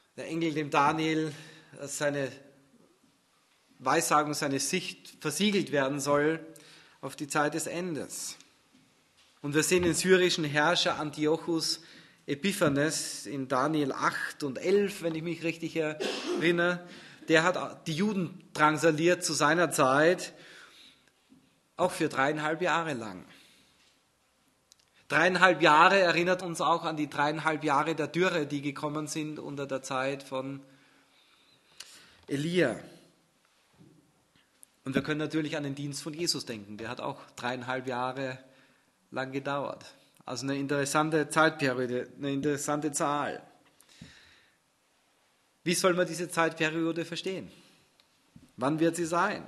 der Engel dem Daniel seine Weissagung, seine Sicht versiegelt werden soll auf die Zeit des Endes. Und wir sehen den syrischen Herrscher Antiochus Epiphanes in Daniel acht und elf, wenn ich mich richtig erinnere. Der hat die Juden drangsaliert zu seiner Zeit, auch für dreieinhalb Jahre lang. Dreieinhalb Jahre erinnert uns auch an die dreieinhalb Jahre der Dürre, die gekommen sind unter der Zeit von Elia. Und wir können natürlich an den Dienst von Jesus denken. Der hat auch dreieinhalb Jahre lang gedauert. Also eine interessante Zeitperiode, eine interessante Zahl. Wie soll man diese Zeitperiode verstehen? Wann wird sie sein?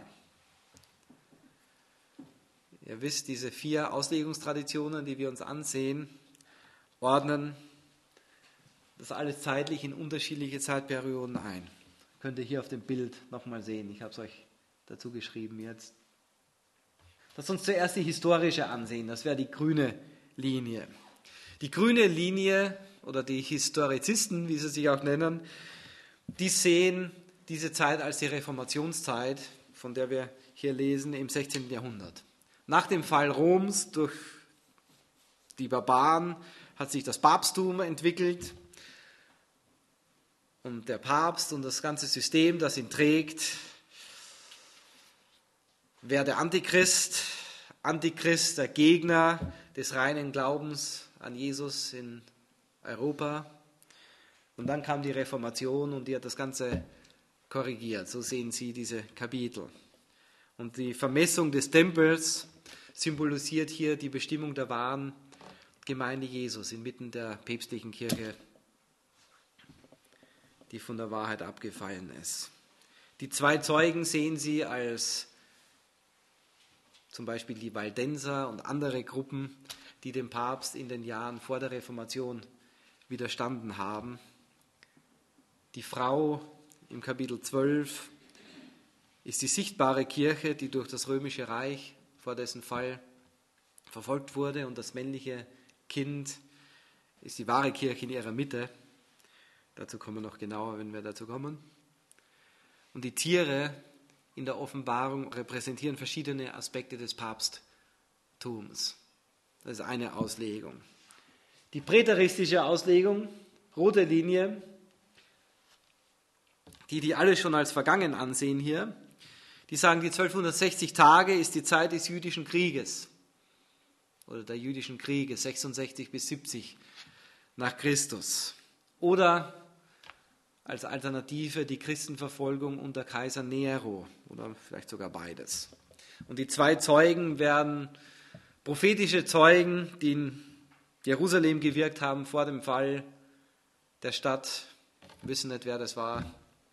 Ihr wisst, diese vier Auslegungstraditionen, die wir uns ansehen, ordnen das alles zeitlich in unterschiedliche Zeitperioden ein. Könnt ihr hier auf dem Bild nochmal sehen. Ich habe es euch dazu geschrieben jetzt. Lass uns zuerst die historische ansehen. Das wäre die grüne Linie. Die grüne Linie oder die Historizisten, wie sie sich auch nennen, die sehen diese Zeit als die Reformationszeit, von der wir hier lesen, im sechzehnten Jahrhundert. Nach dem Fall Roms durch die Barbaren hat sich das Papsttum entwickelt und der Papst und das ganze System, das ihn trägt, wäre der Antichrist, Antichrist, der Gegner des reinen Glaubens an Jesus in Europa. Und dann kam die Reformation und die hat das Ganze korrigiert. So sehen Sie diese Kapitel. Und die Vermessung des Tempels symbolisiert hier die Bestimmung der wahren Gemeinde Jesus inmitten der päpstlichen Kirche, die von der Wahrheit abgefallen ist. Die zwei Zeugen sehen Sie als zum Beispiel die Waldenser und andere Gruppen, die dem Papst in den Jahren vor der Reformation widerstanden haben. Die Frau im Kapitel zwölf ist die sichtbare Kirche, die durch das römische Reich vor dessen Fall verfolgt wurde, und das männliche Kind ist die wahre Kirche in ihrer Mitte. Dazu kommen wir noch genauer, wenn wir dazu kommen. Und die Tiere in der Offenbarung repräsentieren verschiedene Aspekte des Papsttums. Das ist eine Auslegung. Die präteristische Auslegung, rote Linie, die die alle schon als vergangen ansehen hier, die sagen, die zwölfhundertsechzig Tage ist die Zeit des jüdischen Krieges oder der jüdischen Kriege, sechsundsechzig bis siebzig nach Christus. Oder als Alternative die Christenverfolgung unter Kaiser Nero oder vielleicht sogar beides. Und die zwei Zeugen werden prophetische Zeugen, die in Jerusalem gewirkt haben vor dem Fall der Stadt. Wir wissen nicht, wer das war.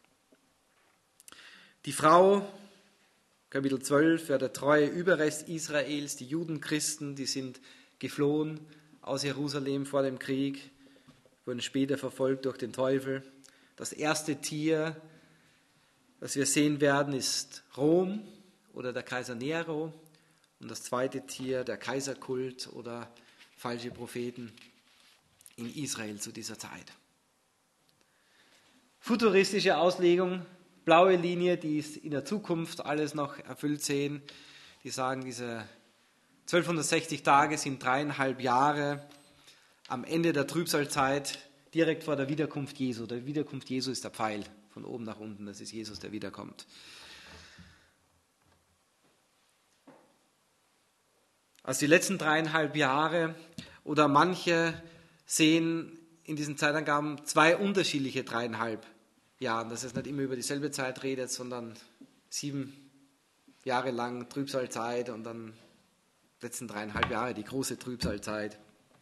Die Frau, Kapitel zwölf, wäre der treue Überrest Israels, die Judenchristen, die sind geflohen aus Jerusalem vor dem Krieg, wurden später verfolgt durch den Teufel. Das erste Tier, das wir sehen werden, ist Rom oder der Kaiser Nero. Und das zweite Tier, der Kaiserkult oder falsche Propheten in Israel zu dieser Zeit. Futuristische Auslegung, blaue Linie, die ist in der Zukunft alles noch erfüllt sehen. Die sagen, diese zwölfhundertsechzig Tage sind dreieinhalb Jahre am Ende der Trübsalzeit, direkt vor der Wiederkunft Jesu. Der Wiederkunft Jesu ist der Pfeil von oben nach unten, das ist Jesus, der wiederkommt. Also die letzten dreieinhalb Jahre, oder manche sehen in diesen Zeitangaben zwei unterschiedliche dreieinhalb Jahre, dass es nicht immer über dieselbe Zeit redet, sondern sieben Jahre lang Trübsalzeit und dann die letzten dreieinhalb Jahre die große Trübsalzeit.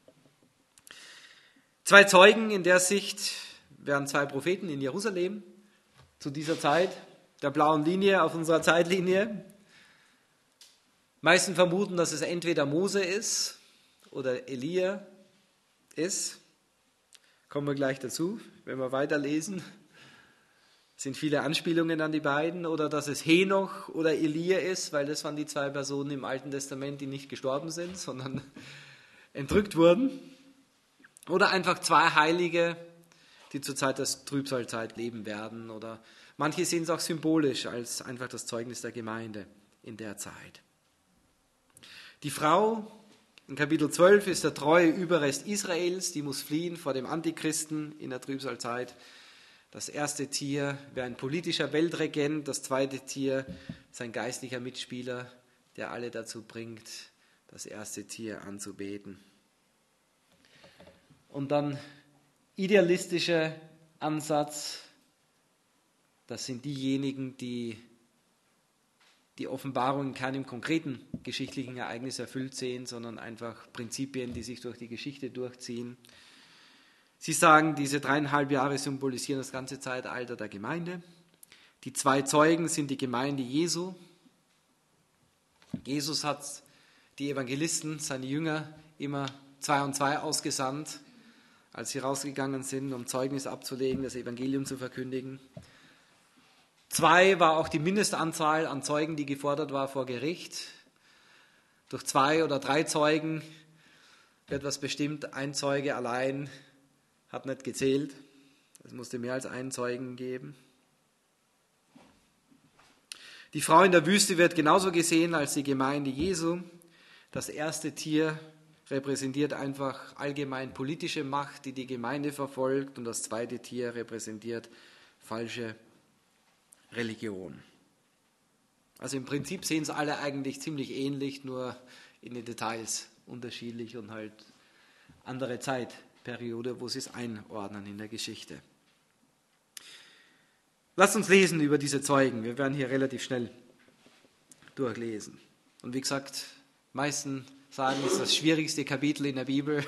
Zwei Zeugen in der Sicht wären zwei Propheten in Jerusalem zu dieser Zeit, der blauen Linie auf unserer Zeitlinie. Meisten vermuten, dass es entweder Mose ist oder Elia ist. Kommen wir gleich dazu, wenn wir weiterlesen. Es sind viele Anspielungen an die beiden. Oder dass es Henoch oder Elia ist, weil das waren die zwei Personen im Alten Testament, die nicht gestorben sind, sondern entrückt wurden. Oder einfach zwei Heilige, die zur Zeit der Trübsalzeit leben werden. Oder manche sehen es auch symbolisch als einfach das Zeugnis der Gemeinde in der Zeit. Die Frau in Kapitel zwölf ist der treue Überrest Israels, die muss fliehen vor dem Antichristen in der Trübsalzeit. Das erste Tier wäre ein politischer Weltregent, das zweite Tier sein geistlicher Mitspieler, der alle dazu bringt, das erste Tier anzubeten. Und dann idealistischer Ansatz, das sind diejenigen, die die Offenbarung in keinem konkreten geschichtlichen Ereignis erfüllt sehen, sondern einfach Prinzipien, die sich durch die Geschichte durchziehen. Sie sagen, diese dreieinhalb Jahre symbolisieren das ganze Zeitalter der Gemeinde. Die zwei Zeugen sind die Gemeinde Jesu. Jesus hat die Evangelisten, seine Jünger, immer zwei und zwei ausgesandt, als sie rausgegangen sind, um Zeugnis abzulegen, das Evangelium zu verkündigen. Zwei war auch die Mindestanzahl an Zeugen, die gefordert war vor Gericht. Durch zwei oder drei Zeugen wird was bestimmt. Ein Zeuge allein hat nicht gezählt. Es musste mehr als einen Zeugen geben. Die Frau in der Wüste wird genauso gesehen als die Gemeinde Jesu. Das erste Tier repräsentiert einfach allgemein politische Macht, die die Gemeinde verfolgt. Und das zweite Tier repräsentiert falsche Religion. Also im Prinzip sehen es alle eigentlich ziemlich ähnlich, nur in den Details unterschiedlich und halt andere Zeitperiode, wo sie es einordnen in der Geschichte. Lasst uns lesen über diese Zeugen. Wir werden hier relativ schnell durchlesen. Und wie gesagt, meisten sagen, es ist das schwierigste Kapitel in der Bibel.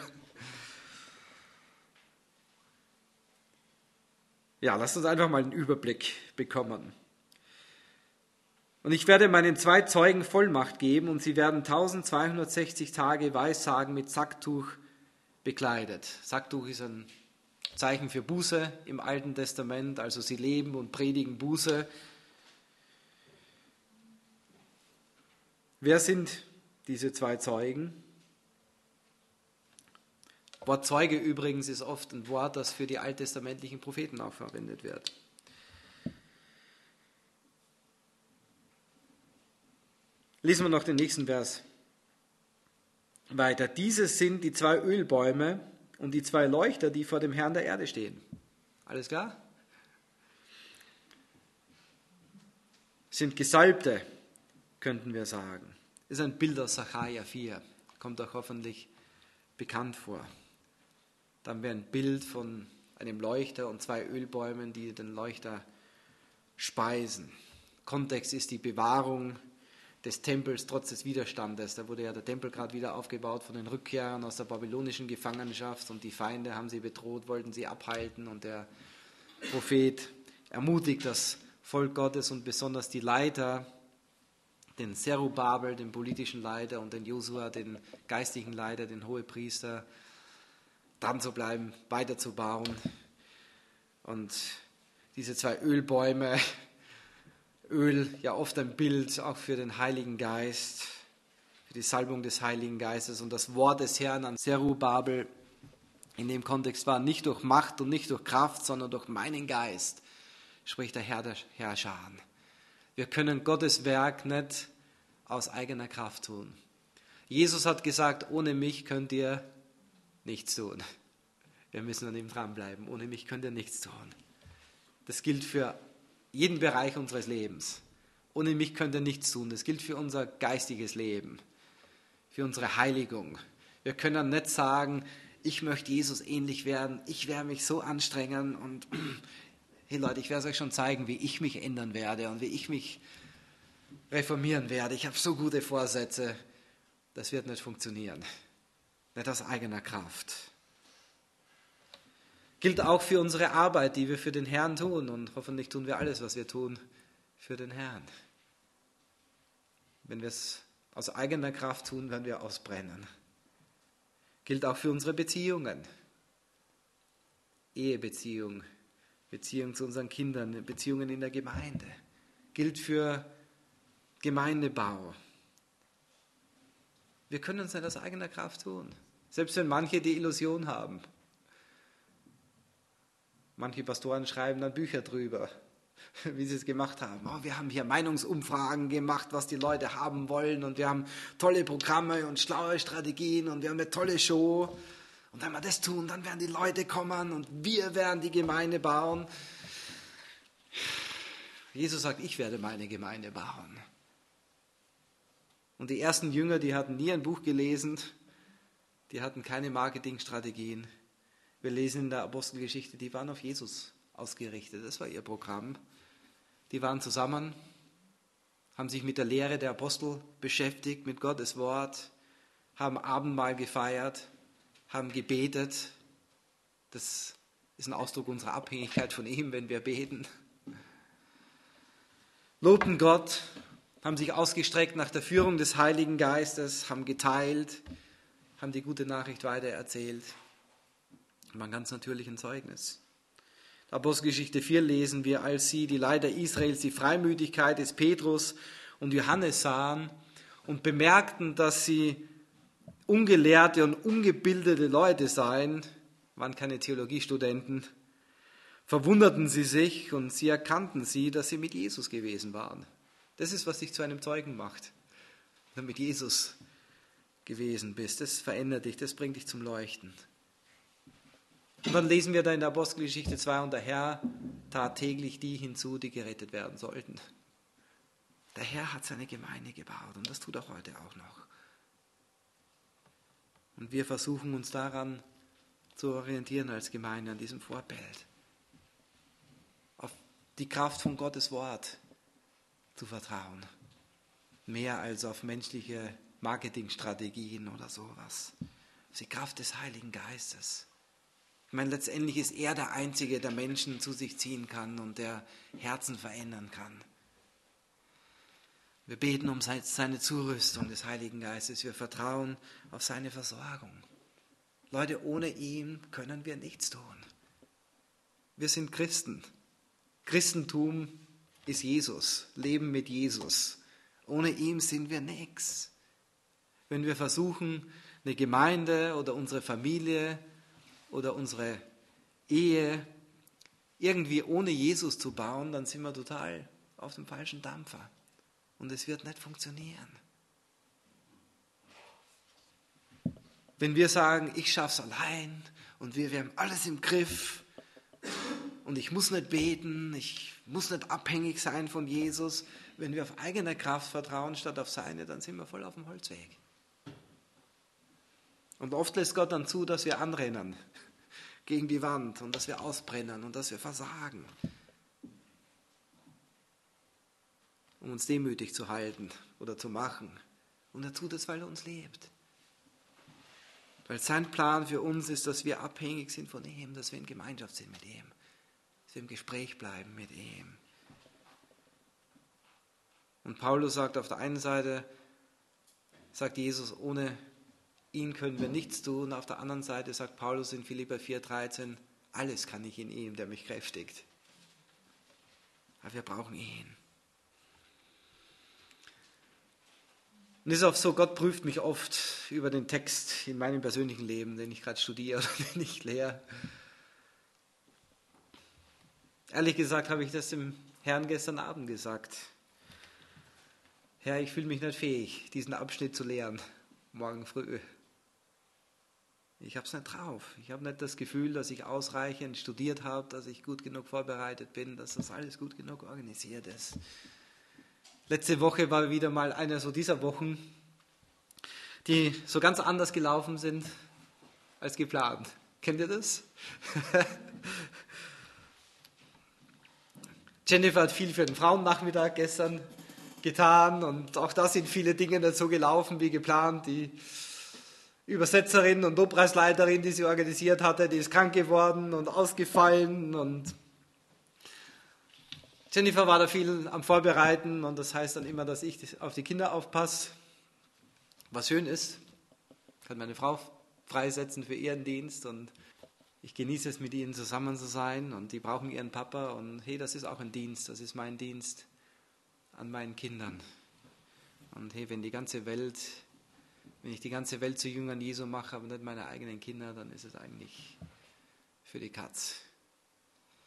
Ja, lasst uns einfach mal einen Überblick bekommen. Und ich werde meinen zwei Zeugen Vollmacht geben und sie werden eintausendzweihundertsechzig Tage Weissagen mit Sacktuch bekleidet. Sacktuch ist ein Zeichen für Buße im Alten Testament, also sie leben und predigen Buße. Wer sind diese zwei Zeugen? Wort Zeuge übrigens ist oft ein Wort, das für die alttestamentlichen Propheten auch verwendet wird. Lesen wir noch den nächsten Vers weiter. Diese sind die zwei Ölbäume und die zwei Leuchter, die vor dem Herrn der Erde stehen. Alles klar? Sind Gesalbte, könnten wir sagen. Das ist ein Bild aus Sacharja vier. Kommt auch hoffentlich bekannt vor. Dann wäre ein Bild von einem Leuchter und zwei Ölbäumen, die den Leuchter speisen. Kontext ist die Bewahrung des Tempels trotz des Widerstandes. Da wurde ja der Tempel gerade wieder aufgebaut von den Rückkehrern aus der babylonischen Gefangenschaft und die Feinde haben sie bedroht, wollten sie abhalten und der Prophet ermutigt das Volk Gottes und besonders die Leiter, den Zerubabel, den politischen Leiter und den Josua, den geistlichen Leiter, den Hohepriester, dran zu bleiben, weiterzubauen. Und diese zwei Ölbäume, Öl ja oft ein Bild auch für den Heiligen Geist, für die Salbung des Heiligen Geistes und das Wort des Herrn an Zerubabel in dem Kontext war nicht durch Macht und nicht durch Kraft, sondern durch meinen Geist, spricht der Herr der Herrscher. Wir können Gottes Werk nicht aus eigener Kraft tun. Jesus hat gesagt, ohne mich könnt ihr nichts tun. Wir müssen an ihm dranbleiben. Ohne mich könnt ihr nichts tun. Das gilt für jeden Bereich unseres Lebens. Ohne mich könnt ihr nichts tun. Das gilt für unser geistiges Leben, für unsere Heiligung. Wir können nicht sagen, ich möchte Jesus ähnlich werden, ich werde mich so anstrengen und hey Leute, ich werde es euch schon zeigen, wie ich mich ändern werde und wie ich mich reformieren werde. Ich habe so gute Vorsätze. Das wird nicht funktionieren. Nicht aus eigener Kraft. Gilt auch für unsere Arbeit, die wir für den Herrn tun. Und hoffentlich tun wir alles, was wir tun, für den Herrn. Wenn wir es aus eigener Kraft tun, werden wir ausbrennen. Gilt auch für unsere Beziehungen. Ehebeziehung, Beziehung zu unseren Kindern, Beziehungen in der Gemeinde. Gilt für Gemeindebau. Wir können es nicht aus eigener Kraft tun. Selbst wenn manche die Illusion haben. Manche Pastoren schreiben dann Bücher drüber, wie sie es gemacht haben. Oh, wir haben hier Meinungsumfragen gemacht, was die Leute haben wollen, und wir haben tolle Programme und schlaue Strategien und wir haben eine tolle Show. Und wenn wir das tun, dann werden die Leute kommen und wir werden die Gemeinde bauen. Jesus sagt, ich werde meine Gemeinde bauen. Und die ersten Jünger, die hatten nie ein Buch gelesen, die hatten keine Marketingstrategien. Wir lesen in der Apostelgeschichte, die waren auf Jesus ausgerichtet, das war ihr Programm. Die waren zusammen, haben sich mit der Lehre der Apostel beschäftigt, mit Gottes Wort, haben Abendmahl gefeiert, haben gebetet. Das ist ein Ausdruck unserer Abhängigkeit von ihm, wenn wir beten. Lobten Gott, haben sich ausgestreckt nach der Führung des Heiligen Geistes, haben geteilt, haben die gute Nachricht weitererzählt. War ein ganz natürliches Zeugnis. In Apostelgeschichte vier lesen wir, als sie, die Leiter Israels, die Freimütigkeit des Petrus und Johannes sahen und bemerkten, dass sie ungelehrte und ungebildete Leute seien, waren keine Theologiestudenten, verwunderten sie sich und sie erkannten sie, dass sie mit Jesus gewesen waren. Das ist, was dich zu einem Zeugen macht. Wenn du mit Jesus gewesen bist, das verändert dich, das bringt dich zum Leuchten. Und dann lesen wir da in der Apostelgeschichte zwei, und der Herr tat täglich die hinzu, die gerettet werden sollten. Der Herr hat seine Gemeinde gebaut und das tut er heute auch noch. Und wir versuchen uns daran zu orientieren als Gemeinde, an diesem Vorbild. Auf die Kraft von Gottes Wort zu vertrauen. Mehr als auf menschliche Marketingstrategien oder sowas. Auf die Kraft des Heiligen Geistes. Ich meine, letztendlich ist er der Einzige, der Menschen zu sich ziehen kann und der Herzen verändern kann. Wir beten um seine Zurüstung des Heiligen Geistes. Wir vertrauen auf seine Versorgung. Leute, ohne ihn können wir nichts tun. Wir sind Christen. Christentum ist Jesus. Leben mit Jesus. Ohne ihn sind wir nichts. Wenn wir versuchen, eine Gemeinde oder unsere Familie oder unsere Ehe irgendwie ohne Jesus zu bauen, dann sind wir total auf dem falschen Dampfer. Und es wird nicht funktionieren. Wenn wir sagen, ich schaffe es allein und wir, wir haben alles im Griff und ich muss nicht beten, ich muss nicht abhängig sein von Jesus, wenn wir auf eigene Kraft vertrauen statt auf seine, dann sind wir voll auf dem Holzweg. Und oft lässt Gott dann zu, dass wir anrennen gegen die Wand und dass wir ausbrennen und dass wir versagen, um uns demütig zu halten oder zu machen. Und er tut es, weil er uns liebt. Weil sein Plan für uns ist, dass wir abhängig sind von ihm, dass wir in Gemeinschaft sind mit ihm, dass wir im Gespräch bleiben mit ihm. Und Paulus sagt auf der einen Seite, sagt Jesus, ohne ihn können wir nichts tun. Auf der anderen Seite sagt Paulus in Philipper vier dreizehn, alles kann ich in ihm, der mich kräftigt. Aber wir brauchen ihn. Und es ist auch so, Gott prüft mich oft über den Text in meinem persönlichen Leben, den ich gerade studiere oder den ich lehre. Ehrlich gesagt habe ich das dem Herrn gestern Abend gesagt. Herr, ich fühle mich nicht fähig, diesen Abschnitt zu lehren, morgen früh. Ich habe es nicht drauf. Ich habe nicht das Gefühl, dass ich ausreichend studiert habe, dass ich gut genug vorbereitet bin, dass das alles gut genug organisiert ist. Letzte Woche war wieder mal eine so dieser Wochen, die so ganz anders gelaufen sind als geplant. Kennt ihr das? Jennifer hat viel für den Frauennachmittag gestern getan und auch da sind viele Dinge nicht so gelaufen wie geplant. Die Übersetzerin und Lobpreisleiterin, die sie organisiert hatte, die ist krank geworden und ausgefallen und Jennifer war da viel am Vorbereiten und das heißt dann immer, dass ich auf die Kinder aufpasse, was schön ist. Ich kann meine Frau freisetzen für ihren Dienst und ich genieße es, mit ihnen zusammen zu sein und die brauchen ihren Papa und hey, das ist auch ein Dienst, das ist mein Dienst an meinen Kindern. Und hey, wenn die ganze Welt, wenn ich die ganze Welt zu Jüngern Jesu mache, aber nicht meine eigenen Kinder, dann ist es eigentlich für die Katz.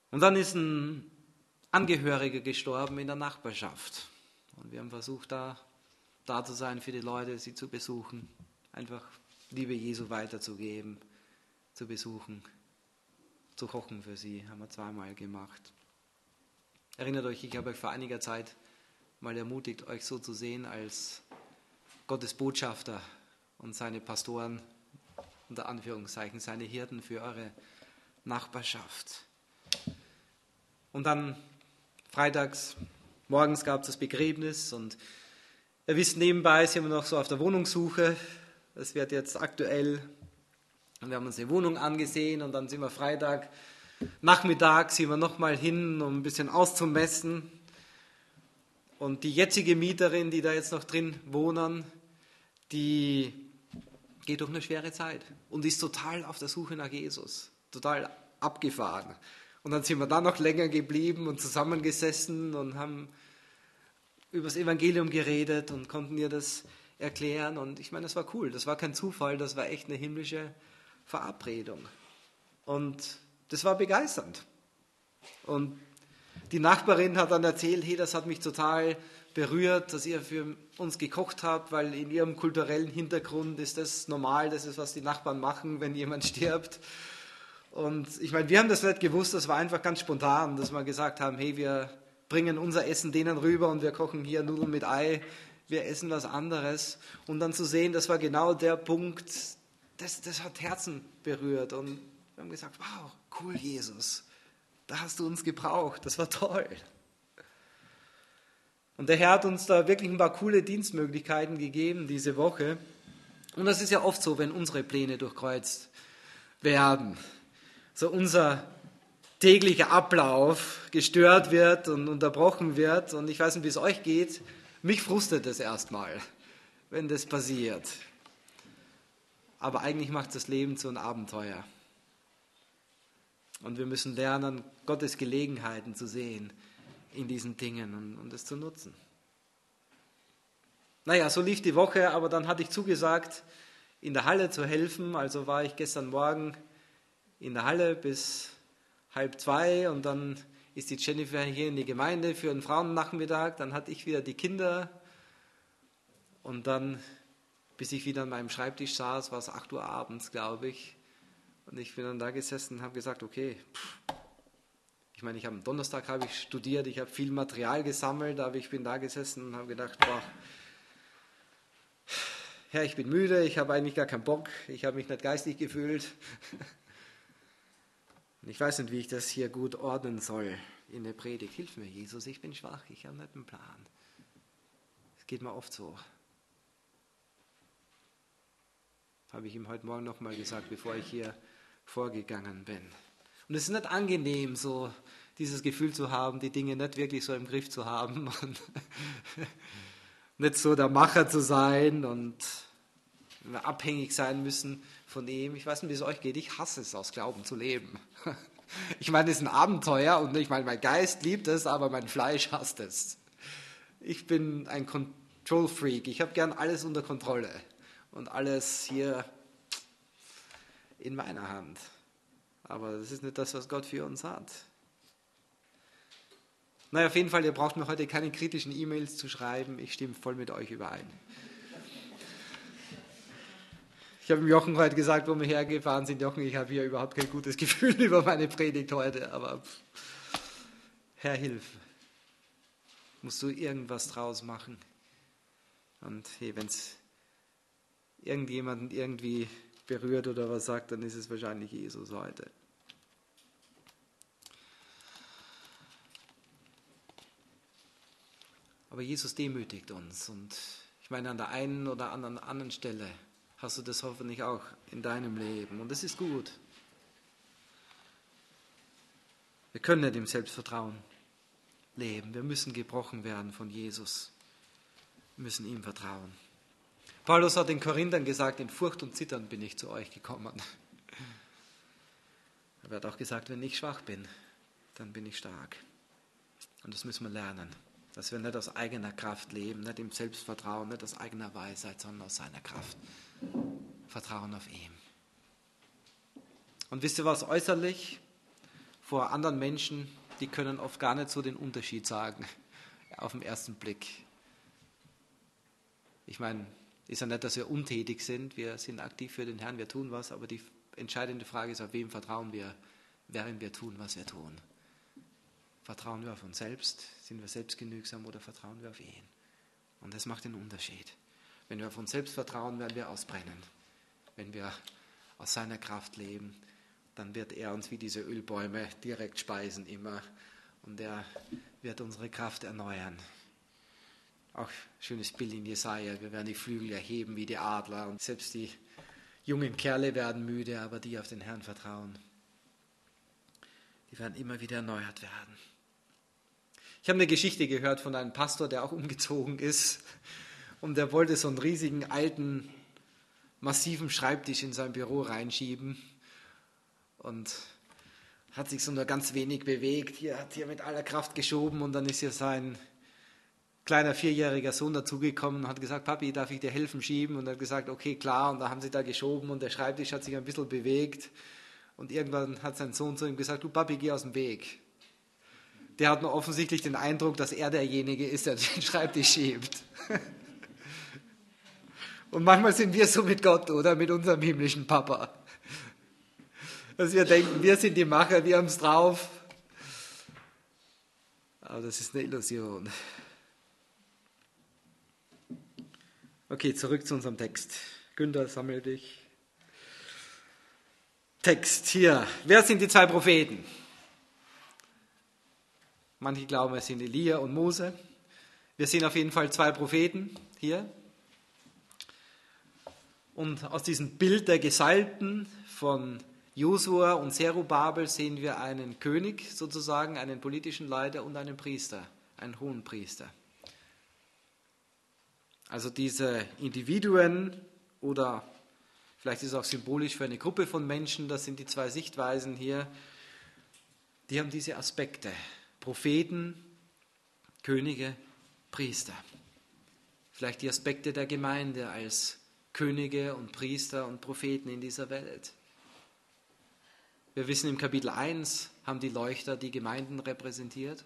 Und dann ist ein Angehöriger gestorben in der Nachbarschaft. Und wir haben versucht, da, da zu sein für die Leute, sie zu besuchen. Einfach Liebe Jesu weiterzugeben, zu besuchen, zu kochen für sie. Haben wir zweimal gemacht. Erinnert euch, ich habe euch vor einiger Zeit mal ermutigt, euch so zu sehen als Gottes Botschafter und seine Pastoren, unter Anführungszeichen, seine Hirten für eure Nachbarschaft. Und dann freitags, morgens gab es das Begräbnis und ihr wisst, nebenbei sind wir noch so auf der Wohnungssuche. Es wird jetzt aktuell, und wir haben uns eine Wohnung angesehen und dann sind wir Freitag, Nachmittag sind wir nochmal hin, um ein bisschen auszumessen. Und die jetzige Mieterin, die da jetzt noch drin wohnen, die geht durch eine schwere Zeit und ist total auf der Suche nach Jesus, total abgefahren. Und dann sind wir da noch länger geblieben und zusammengesessen und haben über das Evangelium geredet und konnten ihr das erklären. Und ich meine, das war cool, das war kein Zufall, das war echt eine himmlische Verabredung. Und das war begeisternd. Und die Nachbarin hat dann erzählt, hey, das hat mich total berührt, dass ihr für uns gekocht habt, weil in ihrem kulturellen Hintergrund ist das normal, das ist, was die Nachbarn machen, wenn jemand stirbt. Und ich meine, wir haben das nicht gewusst, das war einfach ganz spontan, dass wir gesagt haben, hey, wir bringen unser Essen denen rüber und wir kochen hier Nudeln mit Ei, wir essen was anderes. Und dann zu sehen, das war genau der Punkt, das, das hat Herzen berührt. Und wir haben gesagt, wow, cool, Jesus, da hast du uns gebraucht, das war toll. Und der Herr hat uns da wirklich ein paar coole Dienstmöglichkeiten gegeben diese Woche. Und das ist ja oft so, wenn unsere Pläne durchkreuzt werden. So unser täglicher Ablauf gestört wird und unterbrochen wird. Und ich weiß nicht, wie es euch geht. Mich frustet es erstmal, wenn das passiert. Aber eigentlich macht das Leben zu einem Abenteuer. Und wir müssen lernen, Gottes Gelegenheiten zu sehen in diesen Dingen und, und es zu nutzen. Naja, so lief die Woche, aber dann hatte ich zugesagt, in der Halle zu helfen. Also war ich gestern Morgen in der Halle bis halb zwei und dann ist die Jennifer hier in die Gemeinde für einen Frauennachmittag. Dann hatte ich wieder die Kinder und dann, bis ich wieder an meinem Schreibtisch saß, war es acht Uhr abends, glaube ich. Und ich bin dann da gesessen und habe gesagt, okay, pff. Ich meine, ich habe am Donnerstag habe ich studiert, ich habe viel Material gesammelt, aber ich bin da gesessen und habe gedacht, boah, Herr, ich bin müde, ich habe eigentlich gar keinen Bock, ich habe mich nicht geistig gefühlt. Und ich weiß nicht, wie ich das hier gut ordnen soll in der Predigt. Hilf mir, Jesus, ich bin schwach, ich habe nicht einen Plan. Es geht mir oft so. Habe ich ihm heute Morgen nochmal gesagt, bevor ich hier vorgegangen bin. Und es ist nicht angenehm, so dieses Gefühl zu haben, die Dinge nicht wirklich so im Griff zu haben und nicht so der Macher zu sein und abhängig sein müssen von ihm. Ich weiß nicht, wie es euch geht. Ich hasse es, aus Glauben zu leben. Ich meine, es ist ein Abenteuer und ich meine, mein Geist liebt es, aber mein Fleisch hasst es. Ich bin ein Control-Freak. Ich habe gern alles unter Kontrolle und alles hier in meiner Hand. Aber das ist nicht das, was Gott für uns hat. Naja, auf jeden Fall, ihr braucht mir heute keine kritischen E-Mails zu schreiben. Ich stimme voll mit euch überein. Ich habe dem Jochen heute gesagt, wo wir hergefahren sind, Jochen, ich habe hier überhaupt kein gutes Gefühl über meine Predigt heute, aber pff, Herr, hilf. Musst du irgendwas draus machen. Und hey, wenn es irgendjemanden irgendwie berührt oder was sagt, dann ist es wahrscheinlich Jesus heute. Aber Jesus demütigt uns und ich meine, an der einen oder anderen, anderen Stelle hast du das hoffentlich auch in deinem Leben und das ist gut. Wir können nicht im Selbstvertrauen leben, wir müssen gebrochen werden von Jesus, wir müssen ihm vertrauen. Paulus hat den Korinthern gesagt, in Furcht und Zittern bin ich zu euch gekommen. Er hat auch gesagt, wenn ich schwach bin, dann bin ich stark. Und das müssen wir lernen, dass wir nicht aus eigener Kraft leben, nicht im Selbstvertrauen, nicht aus eigener Weisheit, sondern aus seiner Kraft. Vertrauen auf ihn. Und wisst ihr was, äußerlich vor anderen Menschen, die können oft gar nicht so den Unterschied sagen, auf den ersten Blick. Ich meine, ist ja nicht, dass wir untätig sind, wir sind aktiv für den Herrn, wir tun was, aber die entscheidende Frage ist, auf wem vertrauen wir, während wir tun, was wir tun. Vertrauen wir auf uns selbst, sind wir selbstgenügsam oder vertrauen wir auf ihn? Und das macht den Unterschied. Wenn wir auf uns selbst vertrauen, werden wir ausbrennen. Wenn wir aus seiner Kraft leben, dann wird er uns wie diese Ölbäume direkt speisen immer und er wird unsere Kraft erneuern. Auch schönes Bild in Jesaja, wir werden die Flügel erheben wie die Adler und selbst die jungen Kerle werden müde, aber die auf den Herrn vertrauen, die werden immer wieder erneuert werden. Ich habe eine Geschichte gehört von einem Pastor, der auch umgezogen ist und der wollte so einen riesigen, alten, massiven Schreibtisch in sein Büro reinschieben und hat sich so nur ganz wenig bewegt. Hier hat hier mit aller Kraft geschoben und dann ist hier sein kleiner vierjähriger Sohn dazugekommen und hat gesagt, Papi, darf ich dir helfen schieben? Und er hat gesagt, okay, klar. Und da haben sie da geschoben und der Schreibtisch hat sich ein bisschen bewegt. Und irgendwann hat sein Sohn zu ihm gesagt, du Papi, geh aus dem Weg. Der hat nur offensichtlich den Eindruck, dass er derjenige ist, der den Schreibtisch schiebt. Und manchmal sind wir so mit Gott, oder? Mit unserem himmlischen Papa. Dass wir denken, wir sind die Macher, wir haben es drauf. Aber das ist eine Illusion. Okay, zurück zu unserem Text. Günther, sammel dich. Text hier. Wer sind die zwei Propheten? Manche glauben, es sind Elia und Mose. Wir sehen auf jeden Fall zwei Propheten hier. Und aus diesem Bild der Gesalbten von Josua und Zerubabel sehen wir einen König sozusagen, einen politischen Leiter und einen Priester, einen Hohenpriester. Also diese Individuen oder vielleicht ist es auch symbolisch für eine Gruppe von Menschen, das sind die zwei Sichtweisen hier, die haben diese Aspekte. Propheten, Könige, Priester. Vielleicht die Aspekte der Gemeinde als Könige und Priester und Propheten in dieser Welt. Wir wissen, im Kapitel eins haben die Leuchter die Gemeinden repräsentiert.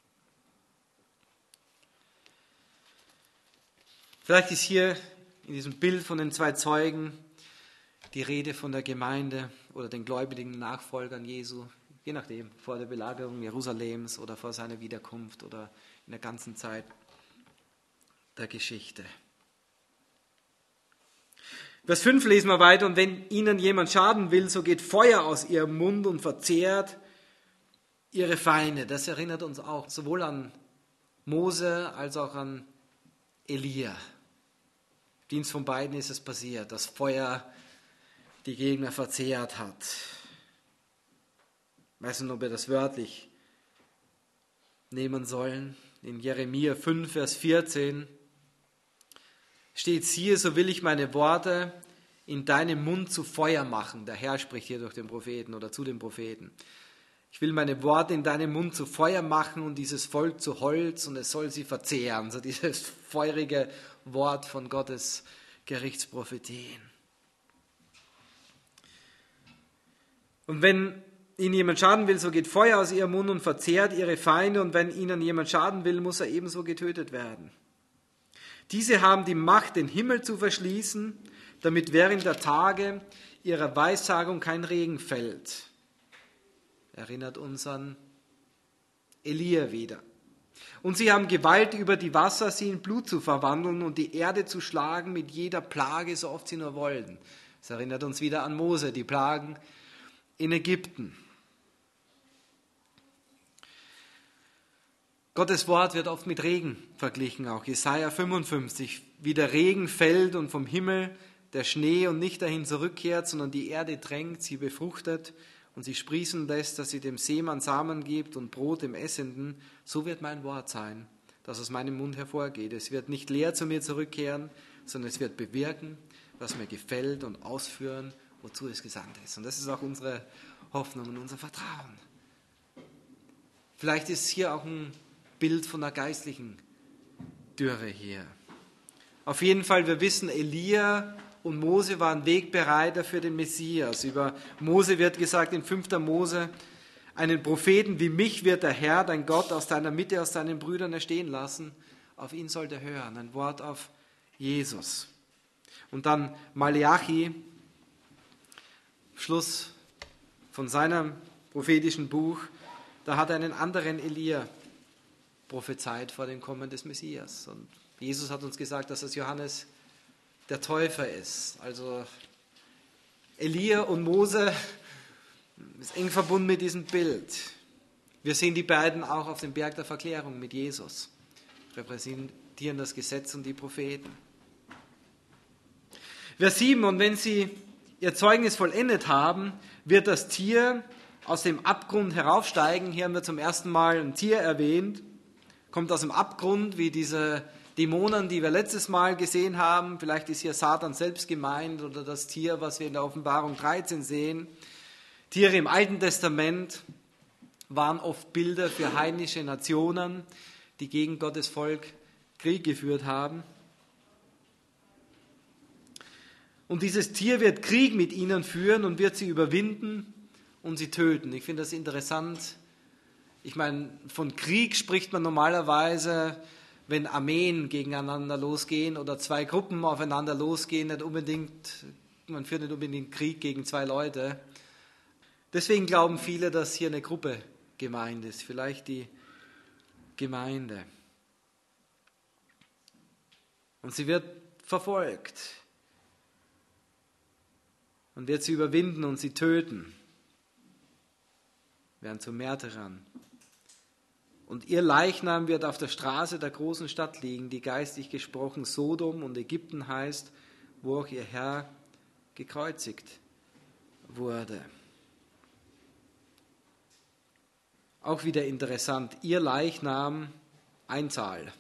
Vielleicht ist hier in diesem Bild von den zwei Zeugen die Rede von der Gemeinde oder den gläubigen Nachfolgern Jesu, je nachdem, vor der Belagerung Jerusalems oder vor seiner Wiederkunft oder in der ganzen Zeit der Geschichte. Vers fünf lesen wir weiter, und wenn ihnen jemand schaden will, so geht Feuer aus ihrem Mund und verzehrt ihre Feinde. Das erinnert uns auch sowohl an Mose als auch an Elia. Dienst von beiden ist es passiert, dass Feuer die Gegner verzehrt hat. Ich weiß nicht, ob wir das wörtlich nehmen sollen. In Jeremia fünf, Vers vierzehn steht, siehe, so will ich meine Worte in deinem Mund zu Feuer machen. Der Herr spricht hier durch den Propheten oder zu den Propheten. Ich will meine Worte in deinem Mund zu Feuer machen und dieses Volk zu Holz und es soll sie verzehren. So dieses feurige Wort von Gottes Gerichtsprophetien. Und wenn ihnen jemand schaden will, so geht Feuer aus ihrem Mund und verzehrt ihre Feinde. Und wenn ihnen jemand schaden will, muss er ebenso getötet werden. Diese haben die Macht, den Himmel zu verschließen, damit während der Tage ihrer Weissagung kein Regen fällt. Erinnert uns an Elia wieder. Und sie haben Gewalt über die Wasser, sie in Blut zu verwandeln und die Erde zu schlagen mit jeder Plage, so oft sie nur wollen. Das erinnert uns wieder an Mose, die Plagen in Ägypten. Gottes Wort wird oft mit Regen verglichen, auch Jesaja fünfundfünfzig, wie der Regen fällt und vom Himmel der Schnee und nicht dahin zurückkehrt, sondern die Erde drängt, sie befruchtet und sie sprießen lässt, dass sie dem Seemann Samen gibt und Brot dem Essenden, so wird mein Wort sein, das aus meinem Mund hervorgeht. Es wird nicht leer zu mir zurückkehren, sondern es wird bewirken, was mir gefällt und ausführen, wozu es gesandt ist. Und das ist auch unsere Hoffnung und unser Vertrauen. Vielleicht ist hier auch ein Bild von der geistlichen Dürre hier. Auf jeden Fall, wir wissen, Elia und Mose waren Wegbereiter für den Messias. Über Mose wird gesagt in fünfter Mose einen Propheten wie mich wird der Herr, dein Gott, aus deiner Mitte, aus deinen Brüdern erstehen lassen. Auf ihn sollt ihr hören. Ein Wort auf Jesus. Und dann Maleachi, Schluss von seinem prophetischen Buch, da hat er einen anderen Elia prophezeit vor dem Kommen des Messias. Und Jesus hat uns gesagt, dass es Johannes der Täufer ist. Also Elia und Mose ist eng verbunden mit diesem Bild. Wir sehen die beiden auch auf dem Berg der Verklärung mit Jesus. Repräsentieren das Gesetz und die Propheten. Vers sieben, und wenn sie ihr Zeugnis vollendet haben, wird das Tier aus dem Abgrund heraufsteigen. Hier haben wir zum ersten Mal ein Tier erwähnt. Kommt aus dem Abgrund, wie diese Dämonen, die wir letztes Mal gesehen haben. Vielleicht ist hier Satan selbst gemeint oder das Tier, was wir in der Offenbarung dreizehn sehen. Tiere im Alten Testament waren oft Bilder für heidnische Nationen, die gegen Gottes Volk Krieg geführt haben. Und dieses Tier wird Krieg mit ihnen führen und wird sie überwinden und sie töten. Ich finde das interessant. Ich meine, von Krieg spricht man normalerweise, wenn Armeen gegeneinander losgehen oder zwei Gruppen aufeinander losgehen, nicht unbedingt, man führt nicht unbedingt Krieg gegen zwei Leute. Deswegen glauben viele, dass hier eine Gruppe gemeint ist, vielleicht die Gemeinde. Und sie wird verfolgt und wird sie überwinden und sie töten, werden zu Märtyrern. Und ihr Leichnam wird auf der Straße der großen Stadt liegen, die geistlich gesprochen Sodom und Ägypten heißt, wo auch ihr Herr gekreuzigt wurde. Auch wieder interessant, ihr Leichnam, Einzahl.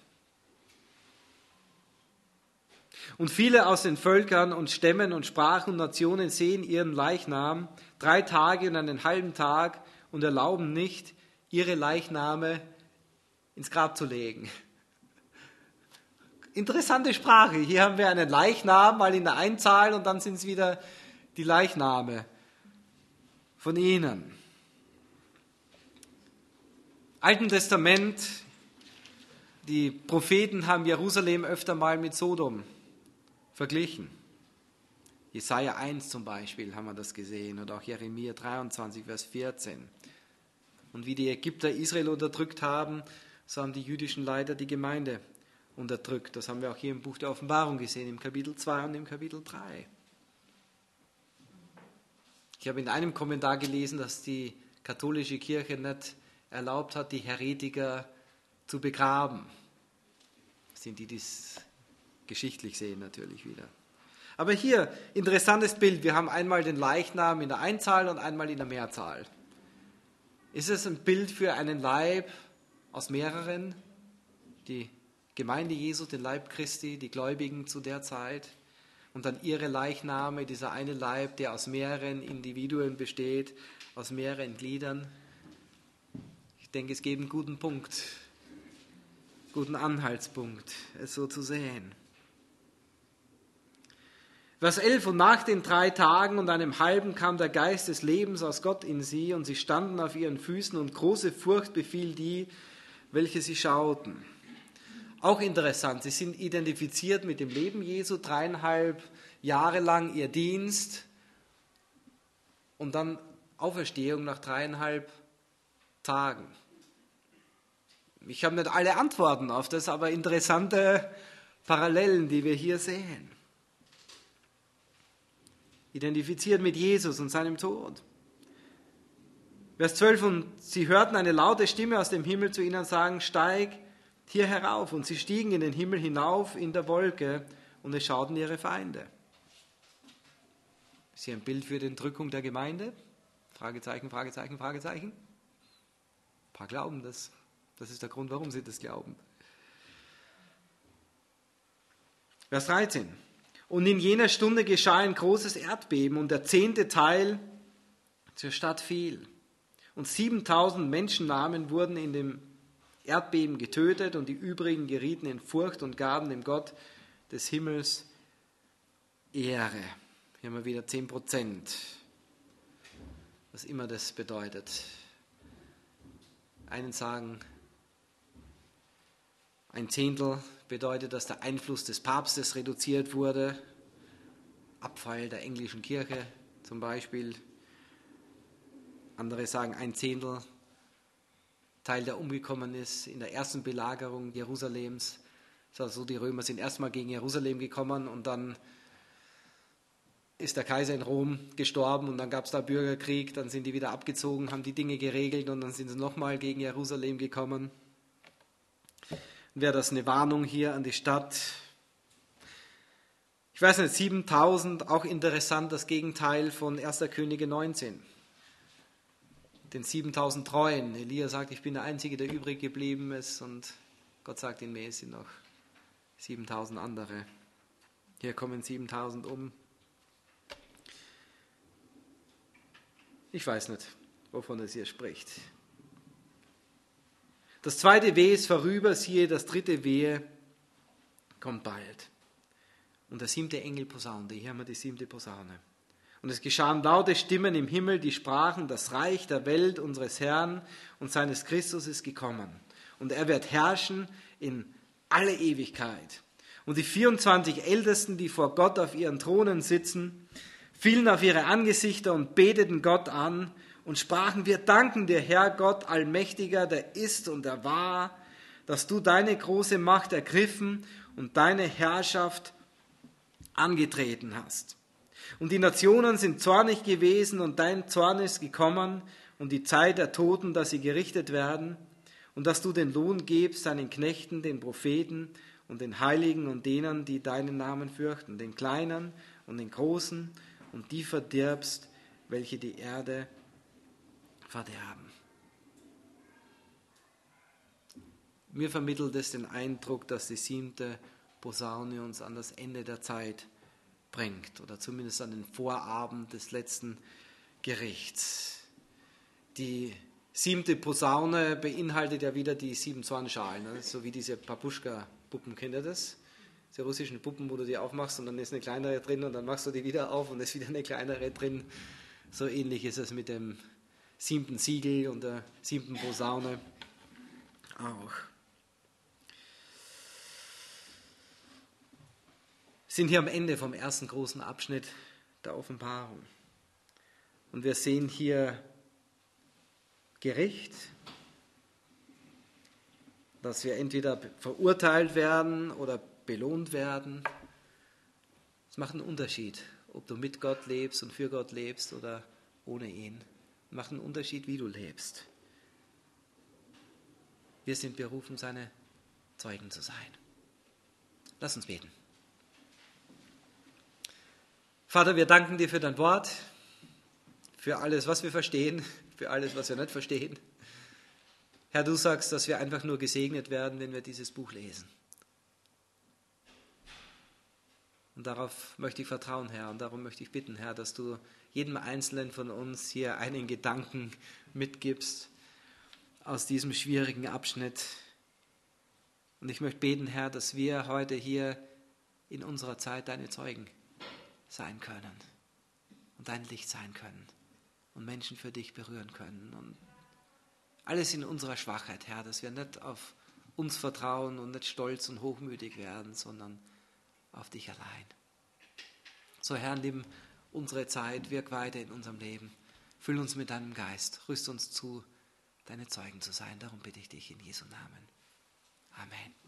Und viele aus den Völkern und Stämmen und Sprachen und Nationen sehen ihren Leichnam drei Tage und einen halben Tag und erlauben nicht, ihre Leichname ins Grab zu legen. Interessante Sprache. Hier haben wir einen Leichnam, mal in der Einzahl und dann sind es wieder die Leichname von ihnen. Alten Testament, die Propheten haben Jerusalem öfter mal mit Sodom verglichen. Jesaja eins zum Beispiel haben wir das gesehen oder auch Jeremia dreiundzwanzig, Vers vierzehn. Und wie die Ägypter Israel unterdrückt haben, so haben die jüdischen Leiter die Gemeinde unterdrückt. Das haben wir auch hier im Buch der Offenbarung gesehen, im Kapitel zwei und im Kapitel drei. Ich habe in einem Kommentar gelesen, dass die katholische Kirche nicht erlaubt hat, die Heretiker zu begraben. Das sind die, die es geschichtlich sehen natürlich wieder. Aber hier, interessantes Bild. Wir haben einmal den Leichnam in der Einzahl und einmal in der Mehrzahl. Ist es ein Bild für einen Leib aus mehreren? Die Gemeinde Jesu, den Leib Christi, die Gläubigen zu der Zeit. Und dann ihre Leichname, dieser eine Leib, der aus mehreren Individuen besteht, aus mehreren Gliedern. Ich denke, es gibt einen guten Punkt, guten Anhaltspunkt, es so zu sehen. Vers elf, und nach den drei Tagen und einem halben kam der Geist des Lebens aus Gott in sie, und sie standen auf ihren Füßen, und große Furcht befiel die, welche sie schauten. Auch interessant, sie sind identifiziert mit dem Leben Jesu, dreieinhalb Jahre lang ihr Dienst und dann Auferstehung nach dreieinhalb Tagen. Ich habe nicht alle Antworten auf das, aber interessante Parallelen, die wir hier sehen. Identifiziert mit Jesus und seinem Tod. Vers zwölf, und sie hörten eine laute Stimme aus dem Himmel zu ihnen sagen, steig hier herauf. Und sie stiegen in den Himmel hinauf in der Wolke und es schauten ihre Feinde. Ist hier ein Bild für die Entrückung der Gemeinde? Fragezeichen, Fragezeichen, Fragezeichen. Ein paar glauben das. Das ist der Grund, warum sie das glauben. Vers dreizehn. Und in jener Stunde geschah ein großes Erdbeben und der zehnte Teil zur Stadt fiel. Und siebentausend Menschennamen wurden in dem Erdbeben getötet und die übrigen gerieten in Furcht und gaben dem Gott des Himmels Ehre. Hier haben wir wieder zehn Prozent, was immer das bedeutet. Einen sagen, ein Zehntel bedeutet, dass der Einfluss des Papstes reduziert wurde. Abfall der englischen Kirche zum Beispiel. Andere sagen ein Zehntel, Teil, der umgekommen ist in der ersten Belagerung Jerusalems. Also die Römer sind erstmal gegen Jerusalem gekommen und dann ist der Kaiser in Rom gestorben und dann gab es da Bürgerkrieg, dann sind die wieder abgezogen, haben die Dinge geregelt und dann sind sie nochmal gegen Jerusalem gekommen. Wäre das eine Warnung hier an die Stadt? Ich weiß nicht, siebentausend, auch interessant, das Gegenteil von erster Könige neunzehn. Den siebentausend Treuen. Elia sagt, ich bin der Einzige, der übrig geblieben ist und Gott sagt in mir, es sind noch siebentausend andere. Hier kommen siebentausend um. Ich weiß nicht, wovon es hier spricht. Das zweite Wehe ist vorüber, siehe, das dritte Wehe kommt bald. Und der siebte Engel posaunte, hier haben wir die siebte Posaune. Und es geschahen laute Stimmen im Himmel, die sprachen, das Reich der Welt unseres Herrn und seines Christus ist gekommen. Und er wird herrschen in alle Ewigkeit. Und die vierundzwanzig Ältesten, die vor Gott auf ihren Thronen sitzen, fielen auf ihre Angesichter und beteten Gott an und sprachen, wir danken dir, Herr Gott, Allmächtiger, der ist und der war, dass du deine große Macht ergriffen und deine Herrschaft angetreten hast. Und die Nationen sind zornig gewesen und dein Zorn ist gekommen und die Zeit der Toten, dass sie gerichtet werden und dass du den Lohn gibst deinen Knechten, den Propheten und den Heiligen und denen, die deinen Namen fürchten, den Kleinen und den Großen und die verdirbst, welche die Erde verderben. Mir vermittelt es den Eindruck, dass die siebte Posaune uns an das Ende der Zeit bringt oder zumindest an den Vorabend des letzten Gerichts. Die siebte Posaune beinhaltet ja wieder die sieben Zornschalen, ne? So wie diese Papuschka-Puppen, kennt ihr das? Diese russischen Puppen, wo du die aufmachst und dann ist eine kleinere drin und dann machst du die wieder auf und ist wieder eine kleinere drin. So ähnlich ist es mit dem siebten Siegel und der siebten Posaune auch. Wir sind hier am Ende vom ersten großen Abschnitt der Offenbarung. Und wir sehen hier Gericht, dass wir entweder verurteilt werden oder belohnt werden. Es macht einen Unterschied, ob du mit Gott lebst und für Gott lebst oder ohne ihn. Es macht einen Unterschied, wie du lebst. Wir sind berufen, seine Zeugen zu sein. Lass uns beten. Vater, wir danken dir für dein Wort, für alles, was wir verstehen, für alles, was wir nicht verstehen. Herr, du sagst, dass wir einfach nur gesegnet werden, wenn wir dieses Buch lesen. Und darauf möchte ich vertrauen, Herr, und darum möchte ich bitten, Herr, dass du jedem Einzelnen von uns hier einen Gedanken mitgibst aus diesem schwierigen Abschnitt. Und ich möchte beten, Herr, dass wir heute hier in unserer Zeit deine Zeugen sein können und dein Licht sein können und Menschen für dich berühren können. Und alles in unserer Schwachheit, Herr, dass wir nicht auf uns vertrauen und nicht stolz und hochmütig werden, sondern auf dich allein. So, Herr, nimm unsere Zeit, wirk weiter in unserem Leben. Füll uns mit deinem Geist, rüst uns zu, deine Zeugen zu sein. Darum bitte ich dich in Jesu Namen. Amen.